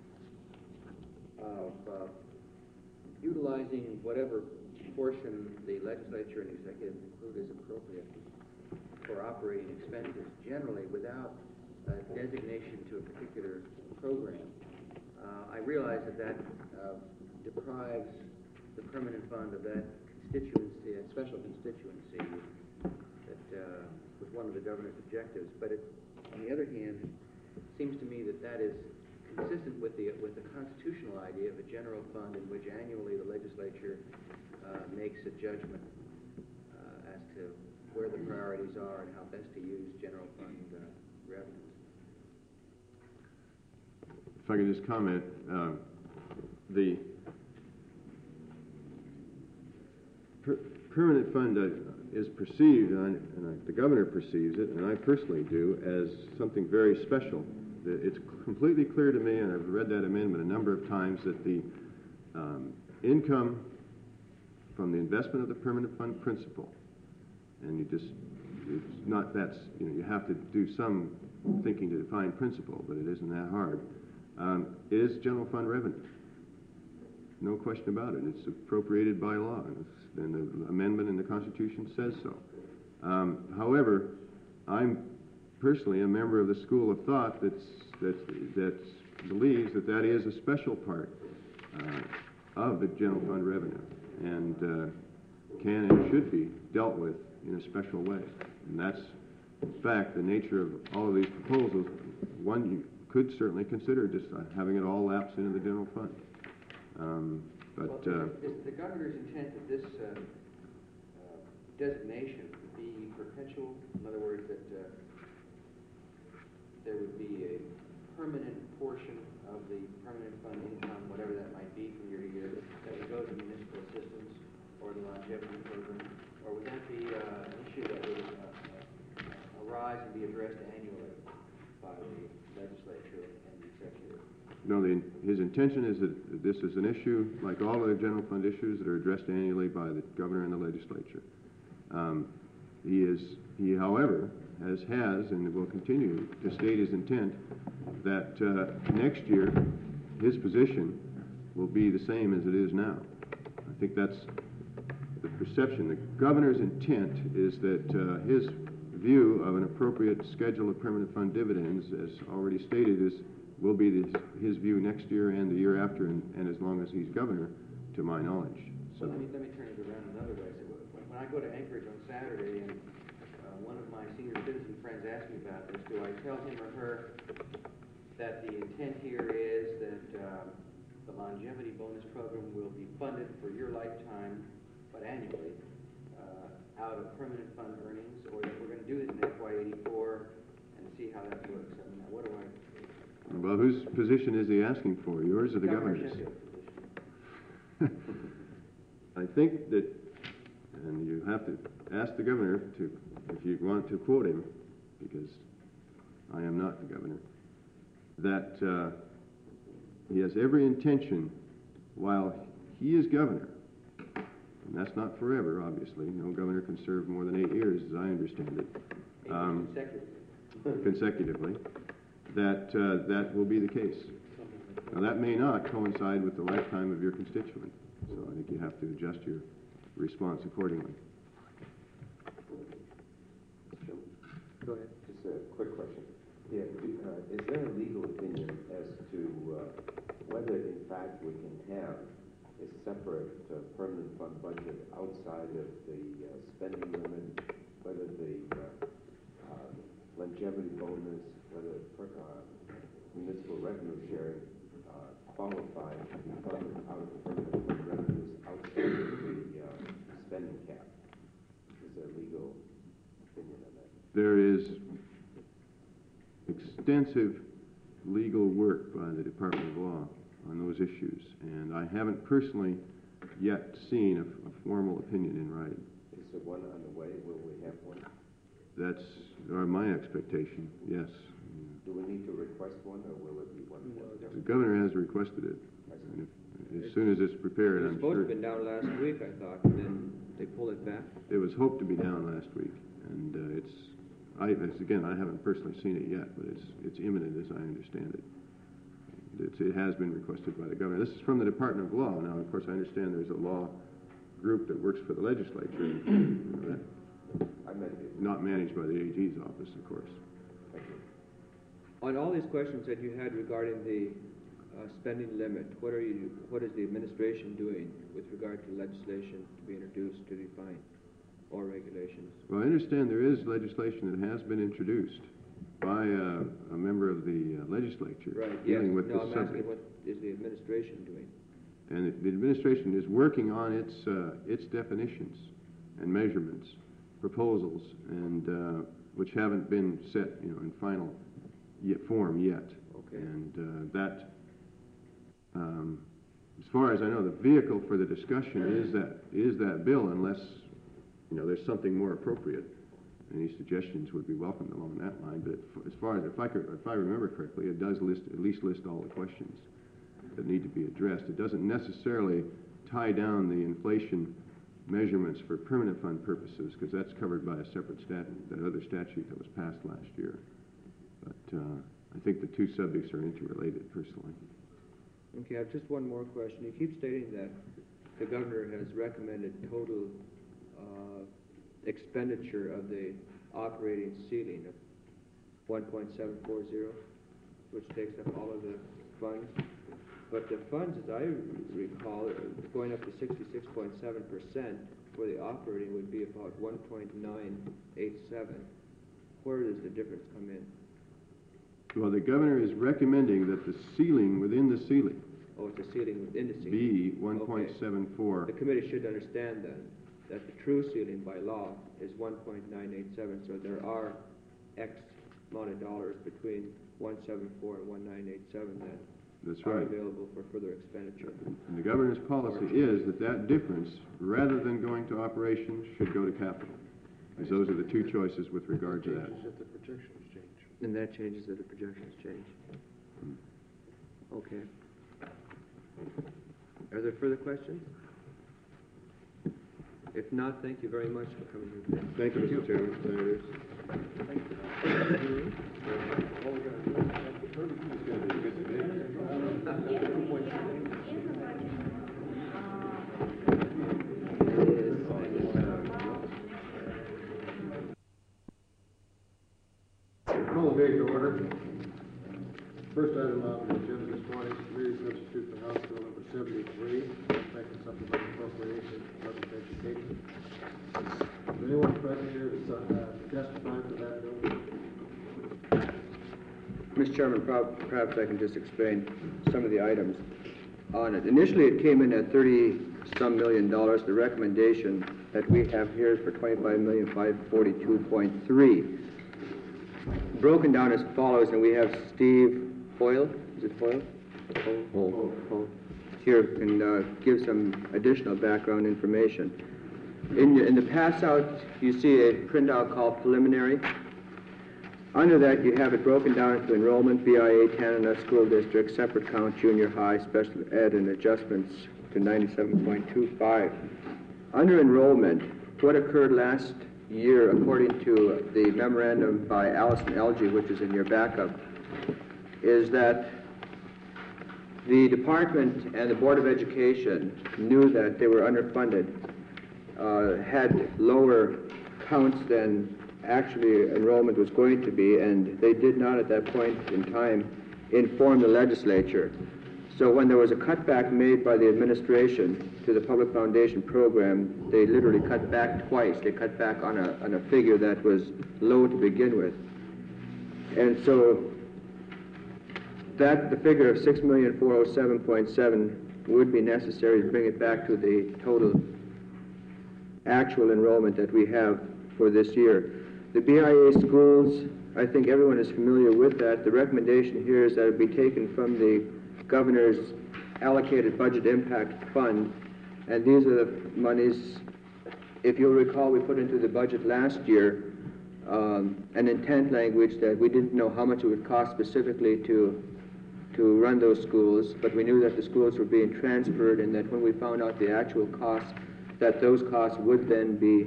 utilizing whatever portion the legislature and executive conclude is appropriate for operating expenses, generally without designation to a particular program? I realize that deprives the permanent fund of that constituency, that special constituency that was one of the governor's objectives. But on the other hand, it seems to me that is consistent with the constitutional idea of a general fund in which annually the legislature makes a judgment as to where the priorities are and how best to use general fund revenues. If I could just comment, the permanent fund is perceived, and the governor perceives it, and I personally do, as something very special. It's completely clear to me, and I've read that amendment a number of times, that the income from the investment of the permanent fund principal, and it's not that's, you have to do some thinking to define principal, but it isn't that hard, is general fund revenue. No question about it. It's appropriated by law, and the amendment in the Constitution says so. However, I'm personally a member of the school of thought that believes that is a special part of the general fund revenue, and can and should be dealt with in a special way. And that's, in fact, the nature of all of these proposals. One, you could certainly consider just having it all lapse into the general fund. Is the governor's intent that this designation be perpetual? In other words, that there would be a permanent portion of the permanent fund income, whatever that might be from year to year, that would go to municipal assistance or the longevity program? Or would that be an issue that would arise and be addressed annually by the legislature and the executive? No, his intention is that this is an issue, like all other general fund issues, that are addressed annually by the governor and the legislature. He, however, has and will continue to state his intent that next year his position will be the same as it is now. I think that's the perception. The governor's intent is that his view of an appropriate schedule of permanent fund dividends, as already stated, will be his view next year and the year after, and as long as he's governor, to my knowledge. So let me turn it around another way. So when I go to Anchorage on Saturday, and one of my senior citizen friends asks me about this, do I tell him or her that the intent here is that the longevity bonus program will be funded for your lifetime, but annually, out of permanent fund earnings, or that we're going to do this in FY84 and see how that works? I mean, what do I... Well, whose position is he asking for, yours or the governor's? I think that, and you have to ask the governor if you want to quote him, because I am not the governor. that he has every intention, while he is governor, and that's not forever, obviously. No governor can serve more than 8 years, as I understand it, consecutively, that will be the case. Now, that may not coincide with the lifetime of your constituent, so I think you have to adjust your response accordingly. Go ahead. Just a quick question. Yeah, is there a legal opinion as to whether, in fact, we can have a separate permanent fund budget outside of the spending limit, whether the longevity bonus, whether municipal revenue sharing qualify to be funded out of the permanent fund revenues outside of the spending cap? Is there a legal opinion on that? There is extensive legal work by the Department of Law on those issues, and I haven't personally yet seen a formal opinion in writing. Is there one on the way? Will we have one? That's my expectation, yes. Do we need to request one, or will it be one? The governor has requested it. And as soon as it's prepared, I'm sure. It was supposed to have been down last week, I thought, and then they pulled it back. It was hoped to be down last week, and again, I haven't personally seen it yet, but it's imminent as I understand it. It has been requested by the governor. This is from the Department of Law. Now, of course, I understand there's a law group that works for the legislature, not managed by the AG's office, of course. Thank you. On all these questions that you had regarding the spending limit, what is the administration doing with regard to legislation to be introduced to define or regulations? Well, I understand there is legislation that has been introduced by a member of the legislature dealing with this subject. I'm asking what is the administration doing? And the administration is working on its definitions and measurements, proposals, and which haven't been set, in final form yet. Okay. And that, as far as I know, the vehicle for the discussion is that bill, unless there's something more appropriate. Any suggestions would be welcomed along that line. But as far as if I remember correctly, it does at least list all the questions that need to be addressed. It doesn't necessarily tie down the inflation measurements for permanent fund purposes, because that's covered by a separate statute, that other statute that was passed last year. But I think the two subjects are interrelated, personally. Okay, I have just one more question. You keep stating that the governor has recommended total expenditure of the operating ceiling of 1.740, which takes up all of the funds. But the funds, as I recall, going up to 66.7% for the operating would be about 1.987. Where does the difference come in? Well, the governor is recommending that the ceiling within the ceiling It's a ceiling within the ceiling. be 1.74. The committee should understand then that the true ceiling by law is 1.987, so there are X amount of dollars between 174 and 1987 That's are right. available for further expenditure. And the governor's policy is that difference, rather than going to operations, should go to capital. Because those are the two choices with regard to that. If the projections change. And that changes if the projections change. Okay. Are there further questions? If not, thank you very much for coming here today. Thank you, Mr. Chairman, Senators. Call the meeting to order. First item on the agenda this morning is committee substitute for House Bill number 73, second supplemental appropriation of public education. Is anyone present here to testify for that bill? Mr. Chairman, perhaps I can just explain some of the items on it. Initially, it came in at $30-some million. The recommendation that we have here is for $25,542.3. Broken down as follows, and we have Steve Hoyle. Is it Hoyle? Hoyle. Here can give some additional background information. In the pass out, you see a printout called preliminary. Under that, you have it broken down into enrollment, BIA, Tanana School District, separate count, junior high, special ed, and adjustments to 97.25. Under enrollment, what occurred last year, according to the memorandum by Allison Elgie, which is in your backup, is that the department and the Board of Education knew that they were underfunded, had lower counts than actually enrollment was going to be, and they did not at that point in time inform the legislature. So when there was a cutback made by the administration to the Public Foundation program, they literally cut back twice. They cut back on a figure that was low to begin with. And so that the figure of 6,407.7 would be necessary to bring it back to the total actual enrollment that we have for this year. The BIA schools, I think everyone is familiar with that. The recommendation here is that it be taken from the governor's allocated budget impact fund, and these are the monies, if you'll recall, we put into the budget last year an intent language that we didn't know how much it would cost specifically to run those schools, but we knew that the schools were being transferred, and that when we found out the actual costs, that those costs would then be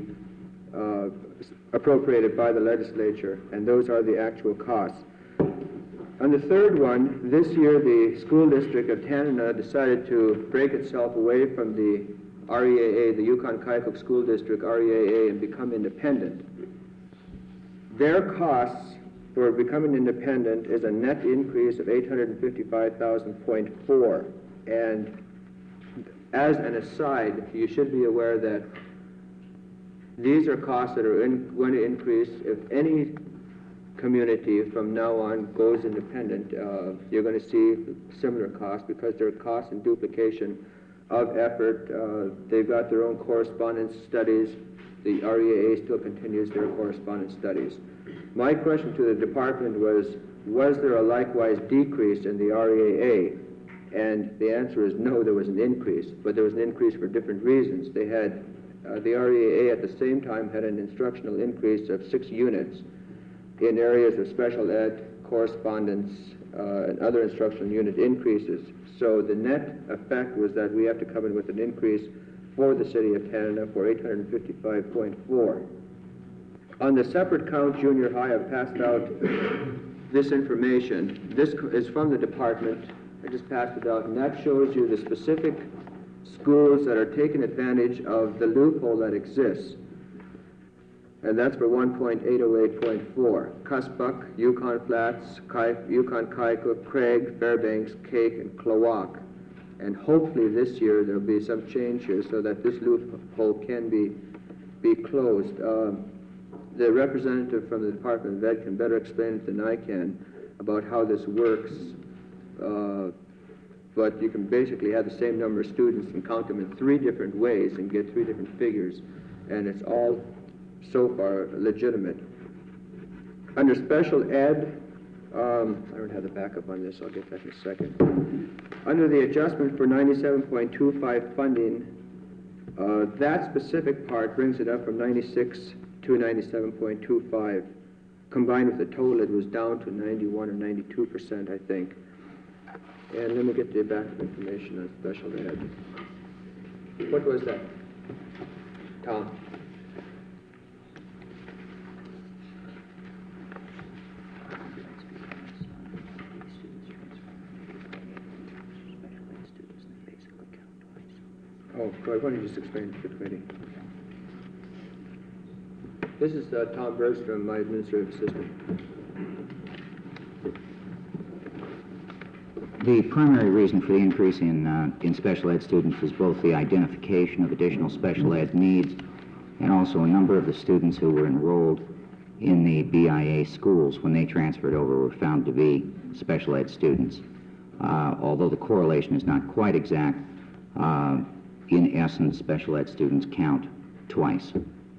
appropriated by the legislature, and those are the actual costs. On the third one, this year the school district of Tanana decided to break itself away from the REAA, the Yukon-Kaikouk School District REAA, and become independent. Their costs for becoming independent is a net increase of $855,000.4, and as an aside, you should be aware that these are costs that are going to increase. If any community from now on goes independent, you're going to see similar costs because there are costs and duplication of effort. They've got their own correspondence studies. The REAA still continues their correspondence studies. My question to the department was there a likewise decrease in the REAA? And the answer is no, there was an increase, but there was an increase for different reasons. They had, the REAA at the same time had an instructional increase of 6 units in areas of special ed, correspondence, and other instructional unit increases. So the net effect was that we have to come in with an increase for the city of Tanana for 855.4. On the separate count junior high, I've passed out this information. This is from the department. I just passed it out, and that shows you the specific schools that are taking advantage of the loophole that exists. And that's for 1.808.4. Cussbuck, Yukon Flats, Yukon-Kaikouk, Craig, Fairbanks, Cake, and Klawock. And hopefully this year there'll be some change here so that this loophole can be closed. The representative from the Department of Ed can better explain it than I can about how this works. But you can basically have the same number of students and count them in 3 different ways and get 3 different figures. And it's all so far legitimate. Under special ed, I don't have the backup on this, I'll get that in a second. Under the adjustment for 97.25 funding, that specific part brings it up from 96 to 97.25. Combined with the total, it was down to 91 or 92%, I think. And let me get the backup information on special ed. What was that? Tom? Oh, why don't you just explain it to the committee? This is Tom Bergstrom, my administrative assistant. The primary reason for the increase in special ed students was both the identification of additional special ed needs and also a number of the students who were enrolled in the BIA schools when they transferred over were found to be special ed students. Although the correlation is not quite exact, in essence, special ed students count twice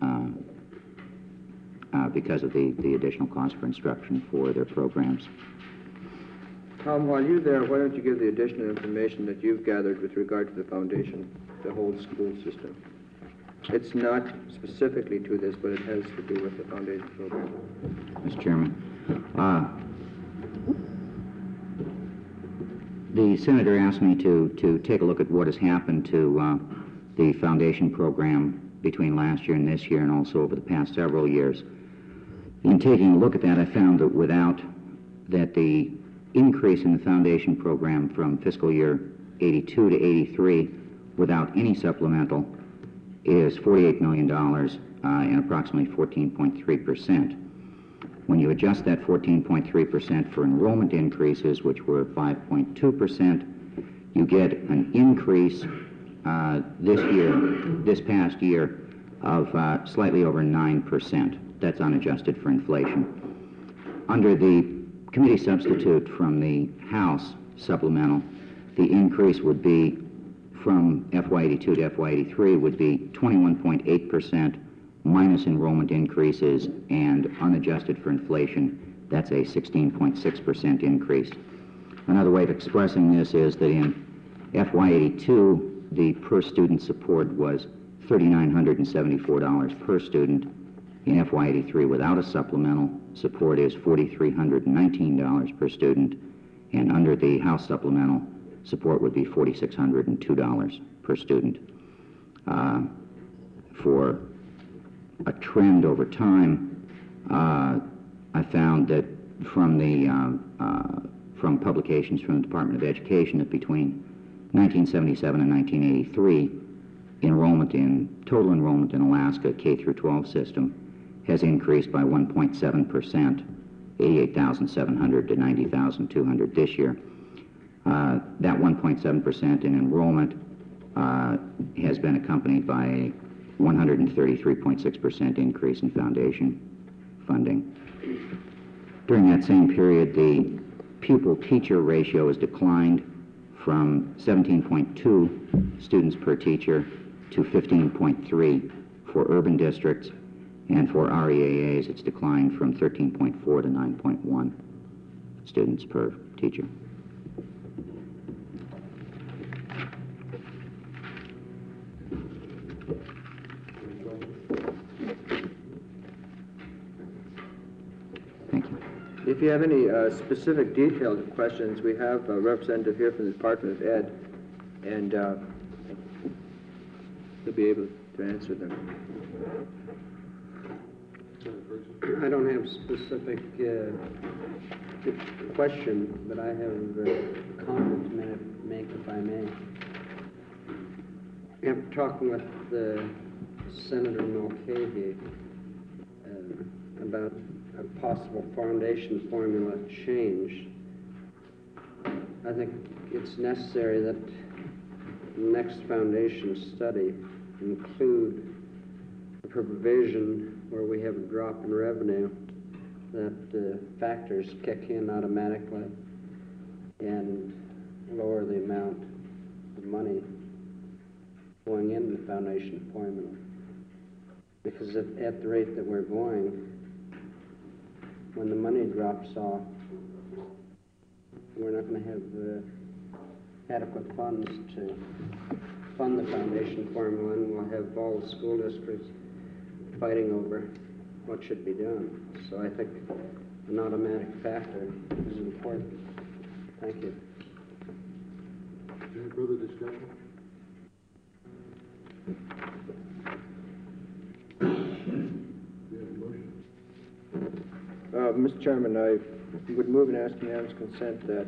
because of the additional cost for instruction for their programs. Tom, while you're there, why don't you give the additional information that you've gathered with regard to the foundation, the whole school system? It's not specifically to this, but it has to do with the foundation program. Mr. Chairman, The senator asked me to take a look at what has happened to the foundation program between last year and this year, and also over the past several years. In taking a look at that, I found that the increase in the foundation program from fiscal year 82 to 83, without any supplemental, is $48 million and approximately 14.3%. When you adjust that 14.3% for enrollment increases, which were 5.2%, you get an increase this past year, of slightly over 9%. That's unadjusted for inflation. Under the committee substitute from the House supplemental, the increase would be from FY82 to FY83 would be 21.8% minus enrollment increases, and unadjusted for inflation, that's a 16.6% increase. Another way of expressing this is that in FY82, the per student support was $3,974 per student. In FY83, without a supplemental, support is $4,319 per student, and under the House supplemental, support would be $4,602 per student. For a trend over time, I found that from publications from the Department of Education that between 1977 and 1983, total enrollment in Alaska K through 12 system has increased by 1.7%, 88,700 to 90,200 this year. That 1.7% in enrollment has been accompanied by a 133.6% increase in foundation funding. During that same period, the pupil-teacher ratio has declined from 17.2 students per teacher to 15.3 for urban districts, and for REAAs it's declined from 13.4 to 9.1 students per teacher. Thank you. If you have any specific detailed questions, we have a representative here from the Department of Ed, and he'll be able to answer them. I don't have specific question, but I have a comment to make, if I may. After talking with Senator Mulcahy about a possible foundation formula change, I think it's necessary that the next foundation study include a provision where we have a drop in revenue, that factors kick in automatically and lower the amount of money going into the foundation formula. Because at the rate that we're going, when the money drops off, we're not going to have adequate funds to fund the foundation formula, and we'll have all the school districts fighting over what should be done. So I think an automatic factor is important. Thank you. Any further discussion? Do you have a motion? Mr. Chairman, I would move and ask unanimous consent that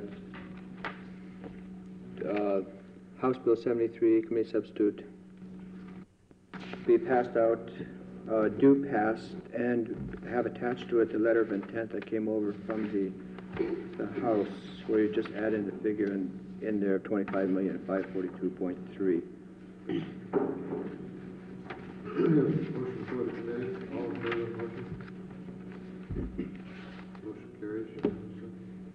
House Bill 73, Committee Substitute, be passed out, do pass, and have attached to it the letter of intent that came over from the House, where you just add in the figure in there of $25,542.3. Motion for the committee. All in favor of the motion? Motion carries unanimously.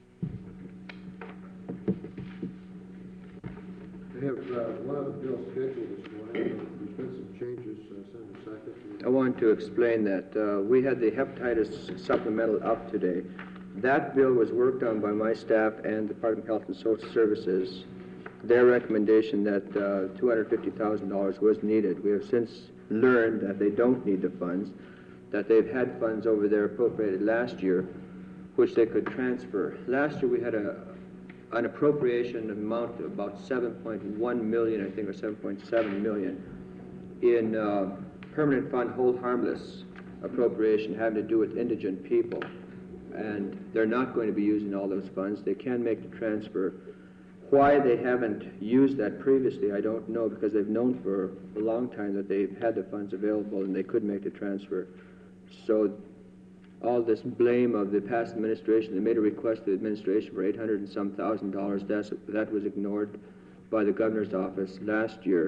We have one other bill scheduled this morning. There's been some changes, Senator Sackett. I want to explain that we had the hepatitis supplemental up today. That bill was worked on by my staff and the Department of Health and Social Services. Their recommendation that $250,000 was needed. We have since learned that they don't need the funds, that they've had funds over there appropriated last year which they could transfer. Last year, we had an appropriation amount of about 7.1 million, I think, or 7.7 million in permanent fund hold harmless appropriation having to do with indigent people. And they're not going to be using all those funds. They can make the transfer. Why they haven't used that previously, I don't know, because they've known for a long time that they've had the funds available and they could make the transfer. So all this blame of the past administration, they made a request to the administration for $800 and some thousand. That was ignored by the governor's office last year.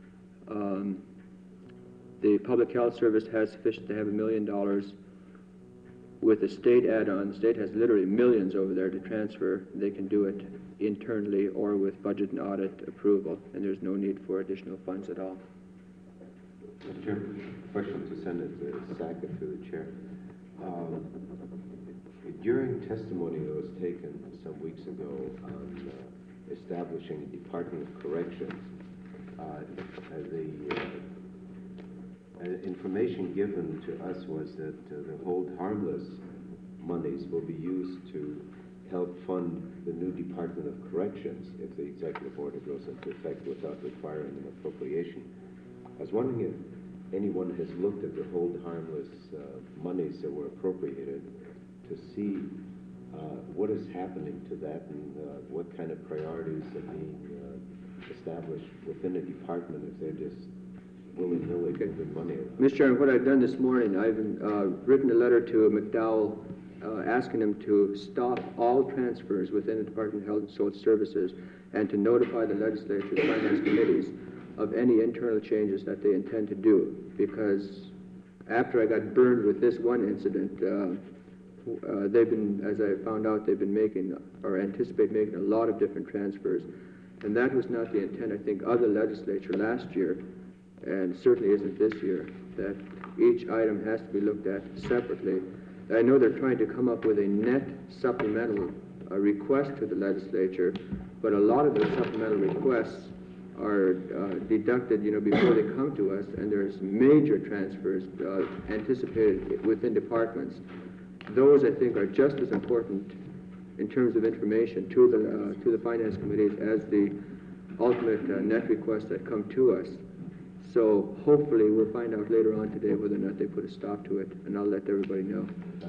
The Public Health Service has sufficient to have $1 million. With the state add-on, the state has literally millions over there to transfer. They can do it internally or with budget and audit approval, and there's no need for additional funds at all. Mr. Chairman, question to Senator Sackett through the chair. During testimony that was taken some weeks ago on establishing a Department of Corrections, the information given to us was that the hold harmless monies will be used to help fund the new Department of Corrections if the executive order goes into effect without requiring an appropriation. I was wondering if anyone has looked at the hold harmless monies that were appropriated to see what is happening to that and what kind of priorities are being established within a department if they're just willy-nilly moving money around. Mr. Chairman, what I've done this morning, I've written a letter to McDowell asking him to stop all transfers within the Department of Health and Social Services and to notify the legislature's finance committees of any internal changes that they intend to do. Because after I got burned with this one incident, they've been, as I found out, they've been making or anticipate making a lot of different transfers. And that was not the intent, I think, of the legislature last year, and certainly isn't this year, that each item has to be looked at separately. I know they're trying to come up with a net supplemental request to the legislature, but a lot of those supplemental requests are deducted, before they come to us, and there's major transfers anticipated within departments. Those, I think, are just as important in terms of information to the finance committees as the ultimate net requests that come to us. So hopefully we'll find out later on today whether or not they put a stop to it, and I'll let everybody know.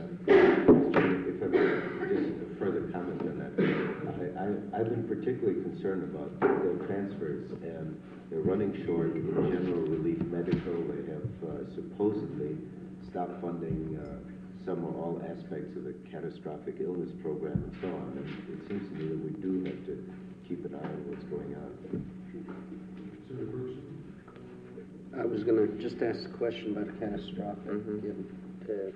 If I may, just a further comment on that. I've been particularly concerned about the transfers, and they're running short in general relief medical. They have supposedly stopped funding some or all aspects of the catastrophic illness program and so on. And it seems to me that we do have to keep an eye on what's going on. Senator Bergson? I was going to just ask a question about catastrophic. The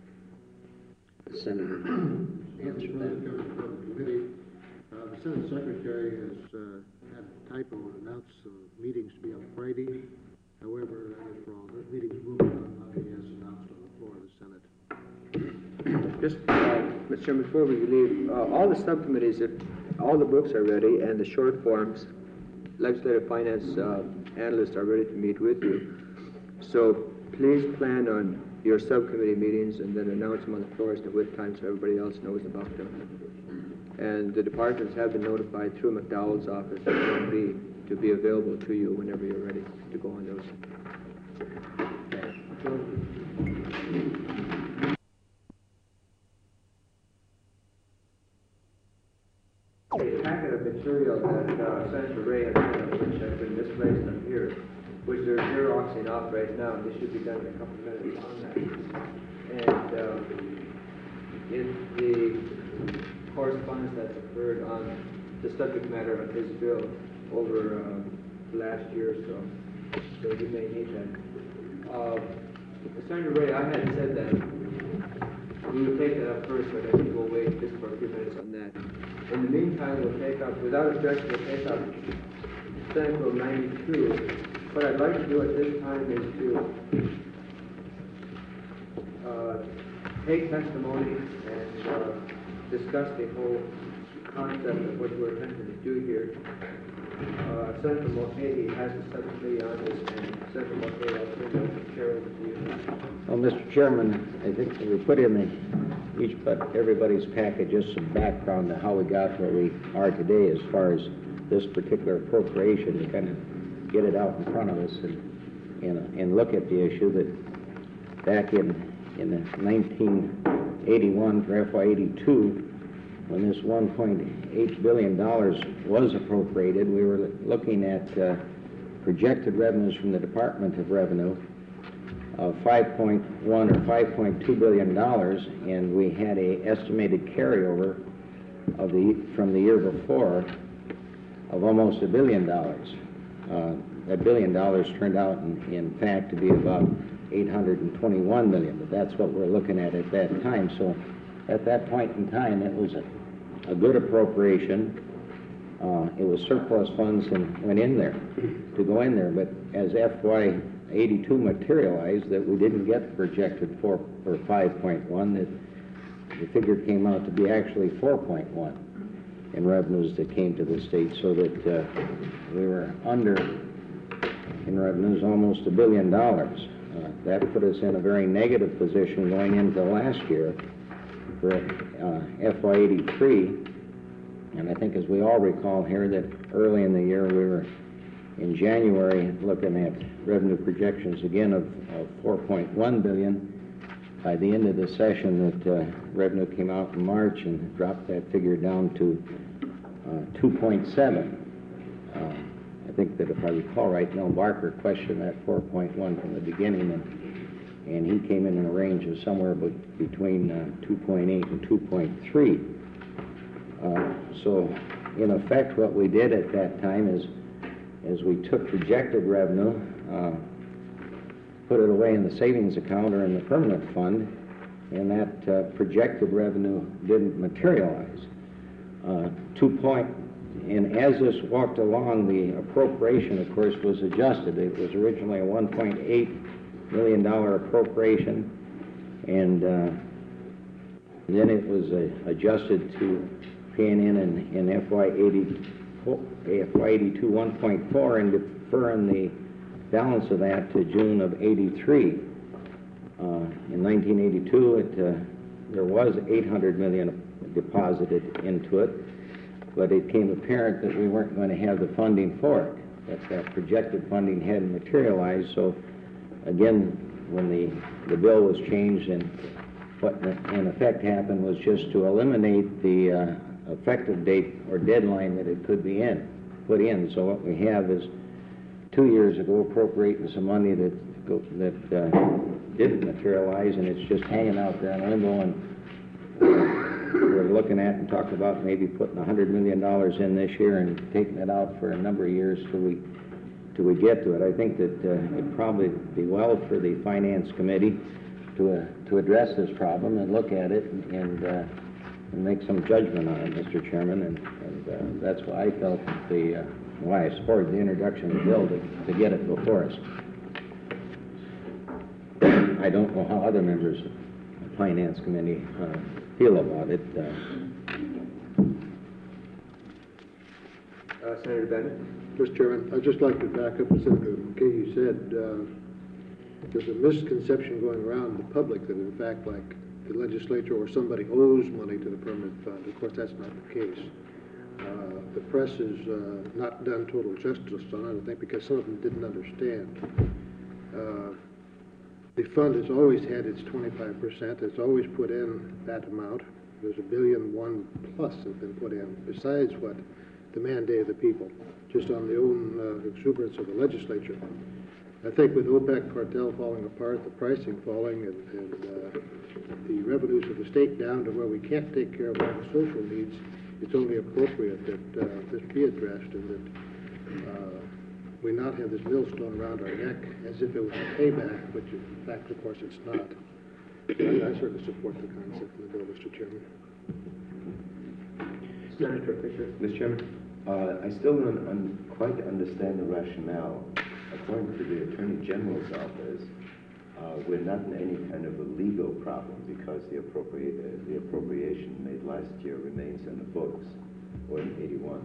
Senator answered that. Committee. The Senate Secretary has had a typo and announced some meetings to be on Friday. However, for all the meetings moving on Monday as announced on the floor of the Senate. Just, Mr. Chairman, before we leave, all the subcommittees, if all the books are ready and the short forms, legislative finance analysts are ready to meet with you. So please plan on your subcommittee meetings and then announce them on the floor as to which time so everybody else knows about them. And the departments have been notified through McDowell's office to be available to you whenever you're ready to go on those. A packet of material that Senator Ray has sent, which has been misplaced up here, which they're Xeroxing off right now, and this should be done in a couple of minutes on that. And in the correspondence that's occurred on the subject matter of his bill over the last year or so, so you may need that. Senator Ray, I had said that we would take that up first, but I think we'll wait just for a few minutes on that. In the meantime, we'll take up, without objection, we'll take up Senate Bill 92. What I'd like to do at this time is to take testimony and discuss the whole concept of what we're attempting to do here. Senator Mulcahy has the subcommittee on this, and Senator Mulcahy, I'll turn the chair over to you. Well, Mr. Chairman, I think we put in the everybody's package just some background to how we got where we are today as far as this particular appropriation, to kind of get it out in front of us and look at the issue that back in the 1981 for FY82, when this $1.8 billion was appropriated, we were looking at projected revenues from the Department of Revenue of $5.1 or $5.2 billion, and we had a estimated carryover from the year before of almost $1 billion. That $1 billion turned out, in fact, to be about $821 million, but that's what we're looking at that time. So at that point in time, it was a good appropriation. It was surplus funds and went in there, to go in there, but as FY82 materialized, that we didn't get the projected 4 or 5.1, that the figure came out to be actually 4.1 in revenues that came to the state, so that we were under in revenues almost $1 billion. That put us in a very negative position going into last year for FY83. And I think, as we all recall here, that early in the year we were in January looking at revenue projections again of 4.1 billion. By the end of the session, that revenue came out in March and dropped that figure down to 2.7. I think that, if I recall right, Mel Barker questioned that 4.1 from the beginning, and he came in a range of somewhere between 2.8 and 2.3. So, in effect, what we did at that time is we took projected revenue, put it away in the savings account or in the permanent fund, and that projected revenue didn't materialize. And as this walked along, the appropriation, of course, was adjusted. It was originally a $1.8 million appropriation, and then it was adjusted to paying in FY82 1.4 and deferring the balance of that to June of '83. In 1982, there was $800 million deposited into it, but it became apparent that we weren't going to have the funding for it. That projected funding hadn't materialized. So again, when the bill was changed, and what in effect happened was just to eliminate the effective date or deadline that it could be put in. So what we have is 2 years ago appropriating some money that didn't materialize, and it's just hanging out there in limbo, and we're looking at and talking about maybe putting $100 million in this year and taking it out for a number of years till we get to it. I think that it'd probably be well for the Finance Committee to address this problem and look at it and make some judgment on it, Mr. Chairman, and that's why I felt why I supported the introduction of the bill to get it before us. I don't know how other members of the Finance Committee feel about it. Senator Bennett? Mr. Chairman, I'd just like to back up what Senator McKay said. There's a misconception going around the public that, in fact, like the legislature or somebody owes money to the permanent fund. Of course, that's not the case. The press has not done total justice on it, I think, because some of them didn't understand. The fund has always had its 25%. It's always put in that amount. There's $1.1 billion plus has been put in, besides what the mandate of the people, just on the own exuberance of the legislature. I think with OPEC cartel falling apart, the pricing falling, and the revenues of the state down to where we can't take care of all the social needs, it's only appropriate that this be addressed, and that we not have this millstone around our neck as if it was a payback, which in fact, of course, it's not. I certainly support the concept of the bill, Mr. Chairman. Senator Fisher? Mr. Chairman, I still don't quite understand the rationale. According to the Attorney General's office, we're not in any kind of a legal problem because the appropriation made last year remains in the books, or in '81.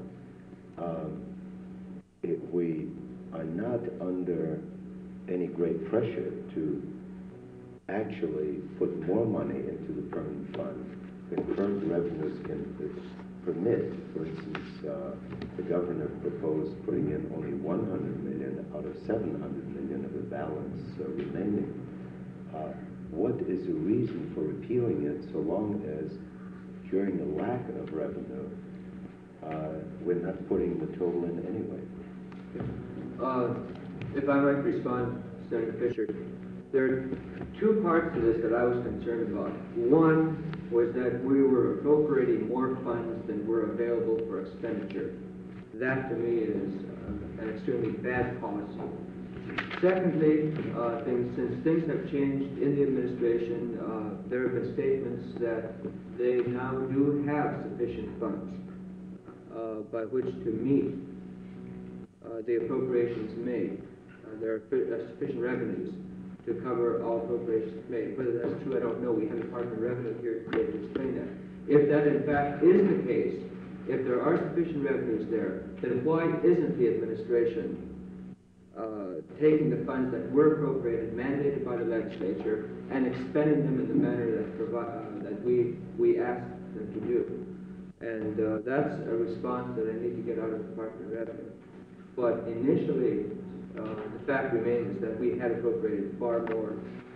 If we are not under any great pressure to actually put more money into the permanent fund than current revenues can permit. For instance, the governor proposed putting in only 100 million out of 700 million of the balance remaining. What is the reason for repealing it so long as during the lack of revenue, we're not putting the total in anyway? If I might respond, Senator Fisher, there are two parts to this that I was concerned about. One was that we were appropriating more funds than were available for expenditure. That to me is an extremely bad policy. Secondly, since things have changed in the administration, there have been statements that they now do have sufficient funds by which to meet the appropriations made. There are sufficient revenues to cover all appropriations made. Whether that's true, I don't know. We have the Department of Revenue here today to explain that. If that in fact is the case, if there are sufficient revenues there, then why isn't the administration taking the funds that were appropriated, mandated by the legislature, and expending them in the manner that we asked them to do? And that's a response that I need to get out of the Department of Revenue. But initially, the fact remains that we had appropriated far more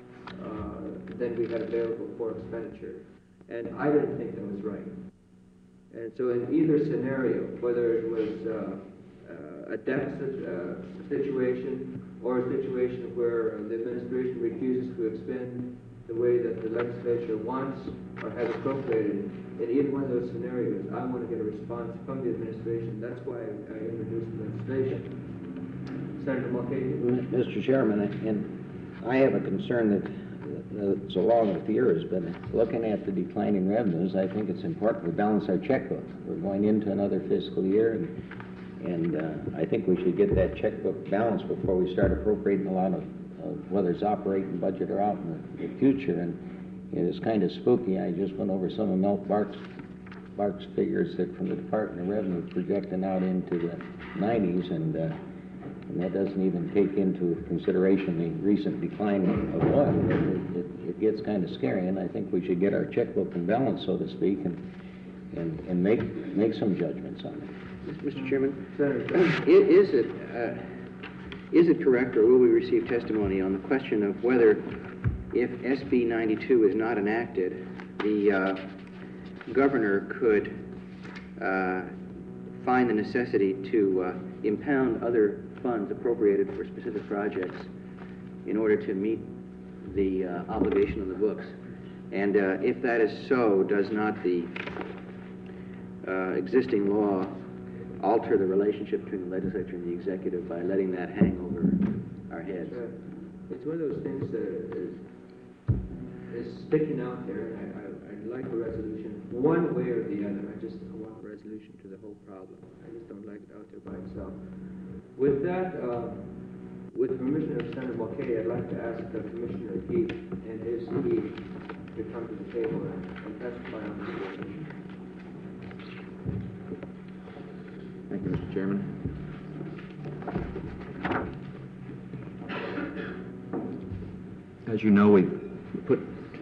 than we had available for expenditure. And I didn't think that was right. And so in either scenario, whether it was a deficit situation or a situation where the administration refuses to expend the way that the legislature wants or has appropriated, in either one of those scenarios, I want to get a response from the administration. That's why I introduced the legislation. Senator Mulcahy? Mr. Chairman, and I have a concern that so long with the year has been looking at the declining revenues. I think it's important we balance our checkbook. We're going into another fiscal year, and I think we should get that checkbook balanced before we start appropriating a lot of whether it's operating budget or out in the future. And it is kind of spooky. I just went over some of Mel Bark's figures that from the Department of Revenue projecting out into the 90s, and that doesn't even take into consideration the recent decline of oil. It gets kind of scary, and I think we should get our checkbook in balance, so to speak, and make some judgments on it. Mr. Chairman, is it correct, or will we receive testimony on the question of whether, if SB 92 is not enacted, the governor could find the necessity to impound other funds appropriated for specific projects in order to meet the obligation of the books? And if that is so, does not the existing law alter the relationship between the legislature and the executive by letting that hang over our heads? It's one of those things that is sticking out there, and I'd like a resolution one way or the other. I just want a resolution to the whole problem. I just don't like it out there by itself. With that, with permission of Senator Mulcahy, I'd like to ask Commissioner Heath and his team to come to the table and testify on this resolution. Thank you, Mr. Chairman. As you know, we put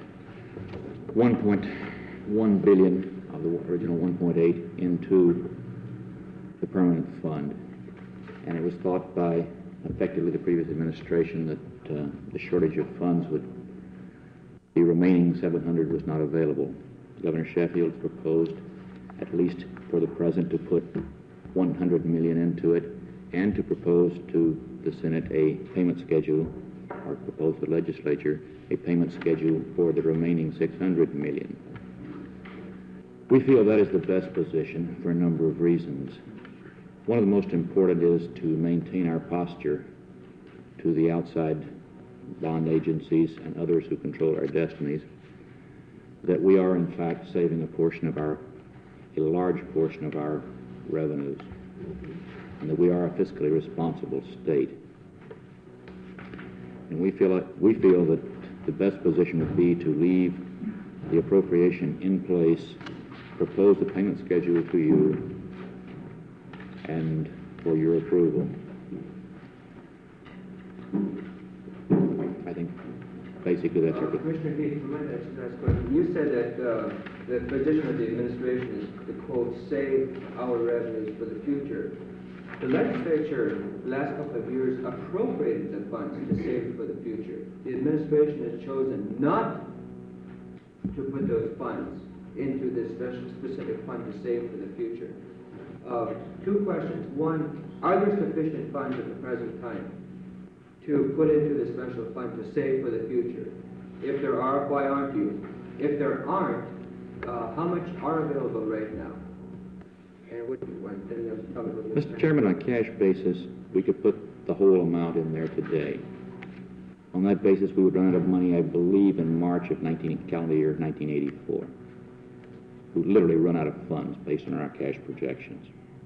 1.1 billion of the original 1.8 into the permanent fund, and it was thought by effectively the previous administration that the shortage of funds would be remaining 700 was not available. Governor Sheffield proposed, at least for the present, to put 100 million into it, and to propose to the Senate a payment schedule, or propose to the legislature a payment schedule for the remaining 600 million. We feel that is the best position for a number of reasons. One of the most important is to maintain our posture to the outside bond agencies and others who control our destinies, that we are in fact saving a large portion of our revenues, and that we are a fiscally responsible state. And we feel that the best position would be to leave the appropriation in place, propose the payment schedule to you, and for your approval. I think, based basically that's your... Commissioner Heath, remind me, I should ask a question. You said that the position of the administration is to, quote, save our revenues for the future. The legislature, the last couple of years, appropriated the funds to save for the future. The administration has chosen not to put those funds into this specific fund to save for the future. Two questions. One, are there sufficient funds at the present time to put into the special fund to save for the future? If there are, why aren't you? If there aren't, how much are available right now? And what, then there's probably... Mr. Chairman, on a cash basis, we could put the whole amount in there today. On that basis, we would run out of money, I believe, in March of calendar year 1984. We would literally run out of funds based on our cash projections.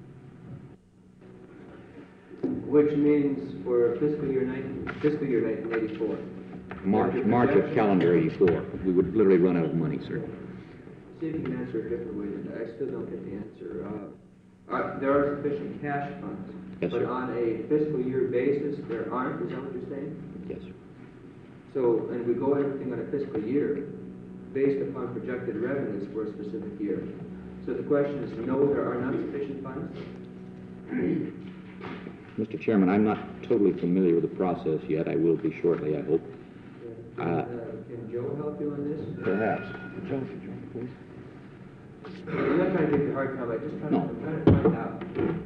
Which means for fiscal year 1984. March of calendar 84. We would literally run out of money, sir. See if you can answer a different way than that. I still don't get the answer. There are sufficient cash funds, Yes, but sir. on a fiscal year basis, there aren't. Is that what you're saying? Yes, sir. So, and we go everything on a fiscal year based upon projected revenues for a specific year. So the question is, no, there are not sufficient funds? Mr. Chairman, I'm not totally familiar with the process yet. I will be shortly, I hope. Can Joe help you on this? Perhaps. I'm not trying to give you a hard time, I'm just trying No. to find out.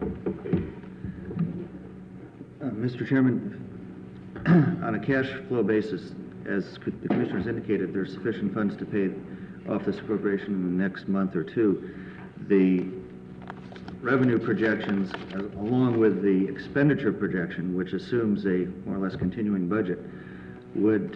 Mr. Chairman, on a cash flow basis, as the Commissioners indicated, there's sufficient funds to pay off this appropriation in the next month or two. The revenue projections, along with the expenditure projection, which assumes a more or less continuing budget, would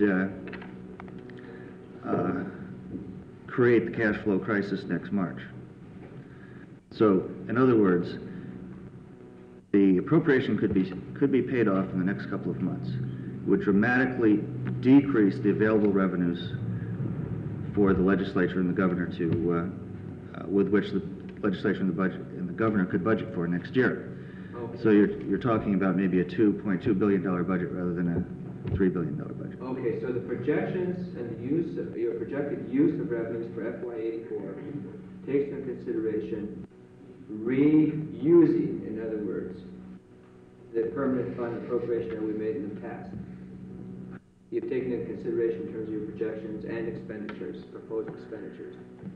create the cash flow crisis next March. So, in other words, the appropriation could be paid off in the next couple of months, would dramatically decrease the available revenues for the legislature and the governor to, with which the legislature and the budget and the governor could budget for next year. Okay. So you're talking about maybe a $2.2 billion budget rather than a $3 billion budget. Okay, so the projections and the use of, your projected use of revenues for FY84 takes into consideration reusing, in other words, the permanent fund appropriation that we made in the past. You've taken into consideration in terms of your projections and expenditures, proposed expenditures.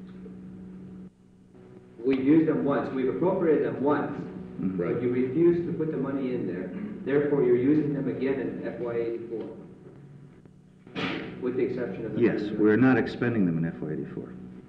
We used them once, we've appropriated them once, but you refuse to put the money in there. Therefore, you're using them again in FY84, with the exception of the... Yes, we're not expending them in FY84.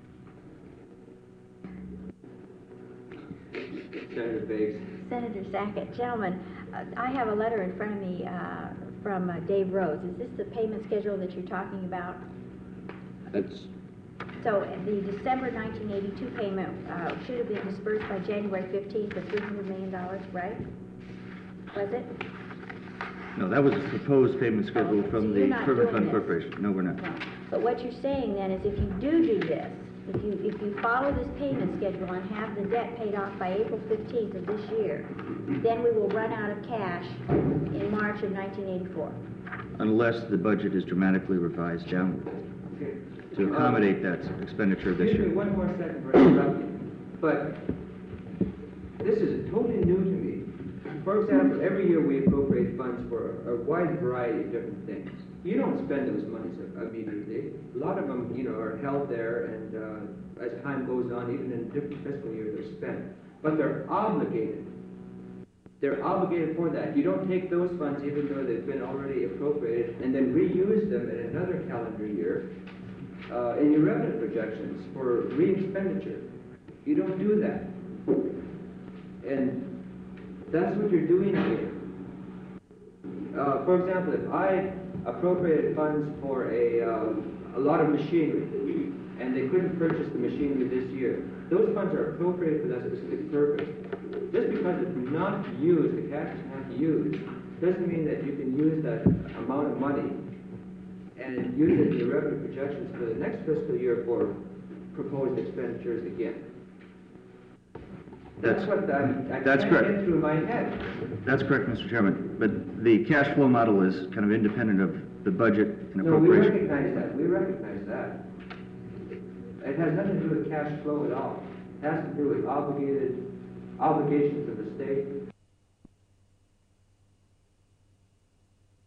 Senator Biggs. Senator Sackett, gentlemen, I have a letter in front of me from Dave Rhodes. Is this the payment schedule that you're talking about? That's... So the December 1982 payment should have been dispersed by January 15th for $300 million, right? Was it? No, that was a proposed payment schedule Okay, from so the you're not Permanent doing Fund this. Corporation. No, we're not. No. But what you're saying then is if you do this, if you follow this payment schedule and have the debt paid off by April 15th of this year, then we will run out of cash in March of 1984. Unless the budget is dramatically revised downward Okay. to accommodate that expenditure this Excuse me year. one more second for interrupting, but this is totally new to me. For example, every year we appropriate funds for a wide variety of different things. You don't spend those monies immediately. A lot of them, are held there, and as time goes on, even in different fiscal years, they're spent. But they're obligated. They're obligated for that. You don't take those funds, even though they've been already appropriated, and then reuse them in another calendar year in your revenue projections for re-expenditure. You don't do that. And that's what you're doing here. For example, if I appropriated funds for a lot of machinery, and they couldn't purchase the machinery this year, those funds are appropriated for that specific purpose. Just because it's not used, the cash is not used, doesn't mean that you can use that amount of money and use it in your revenue projections for the next fiscal year for proposed expenditures again. That's what I That's can't correct. get through my head. That's correct, Mr. Chairman. But the cash flow model is kind of independent of the budget and No, we appropriation. recognize that. It has nothing to do with cash flow at all. It has to do with obligations of the state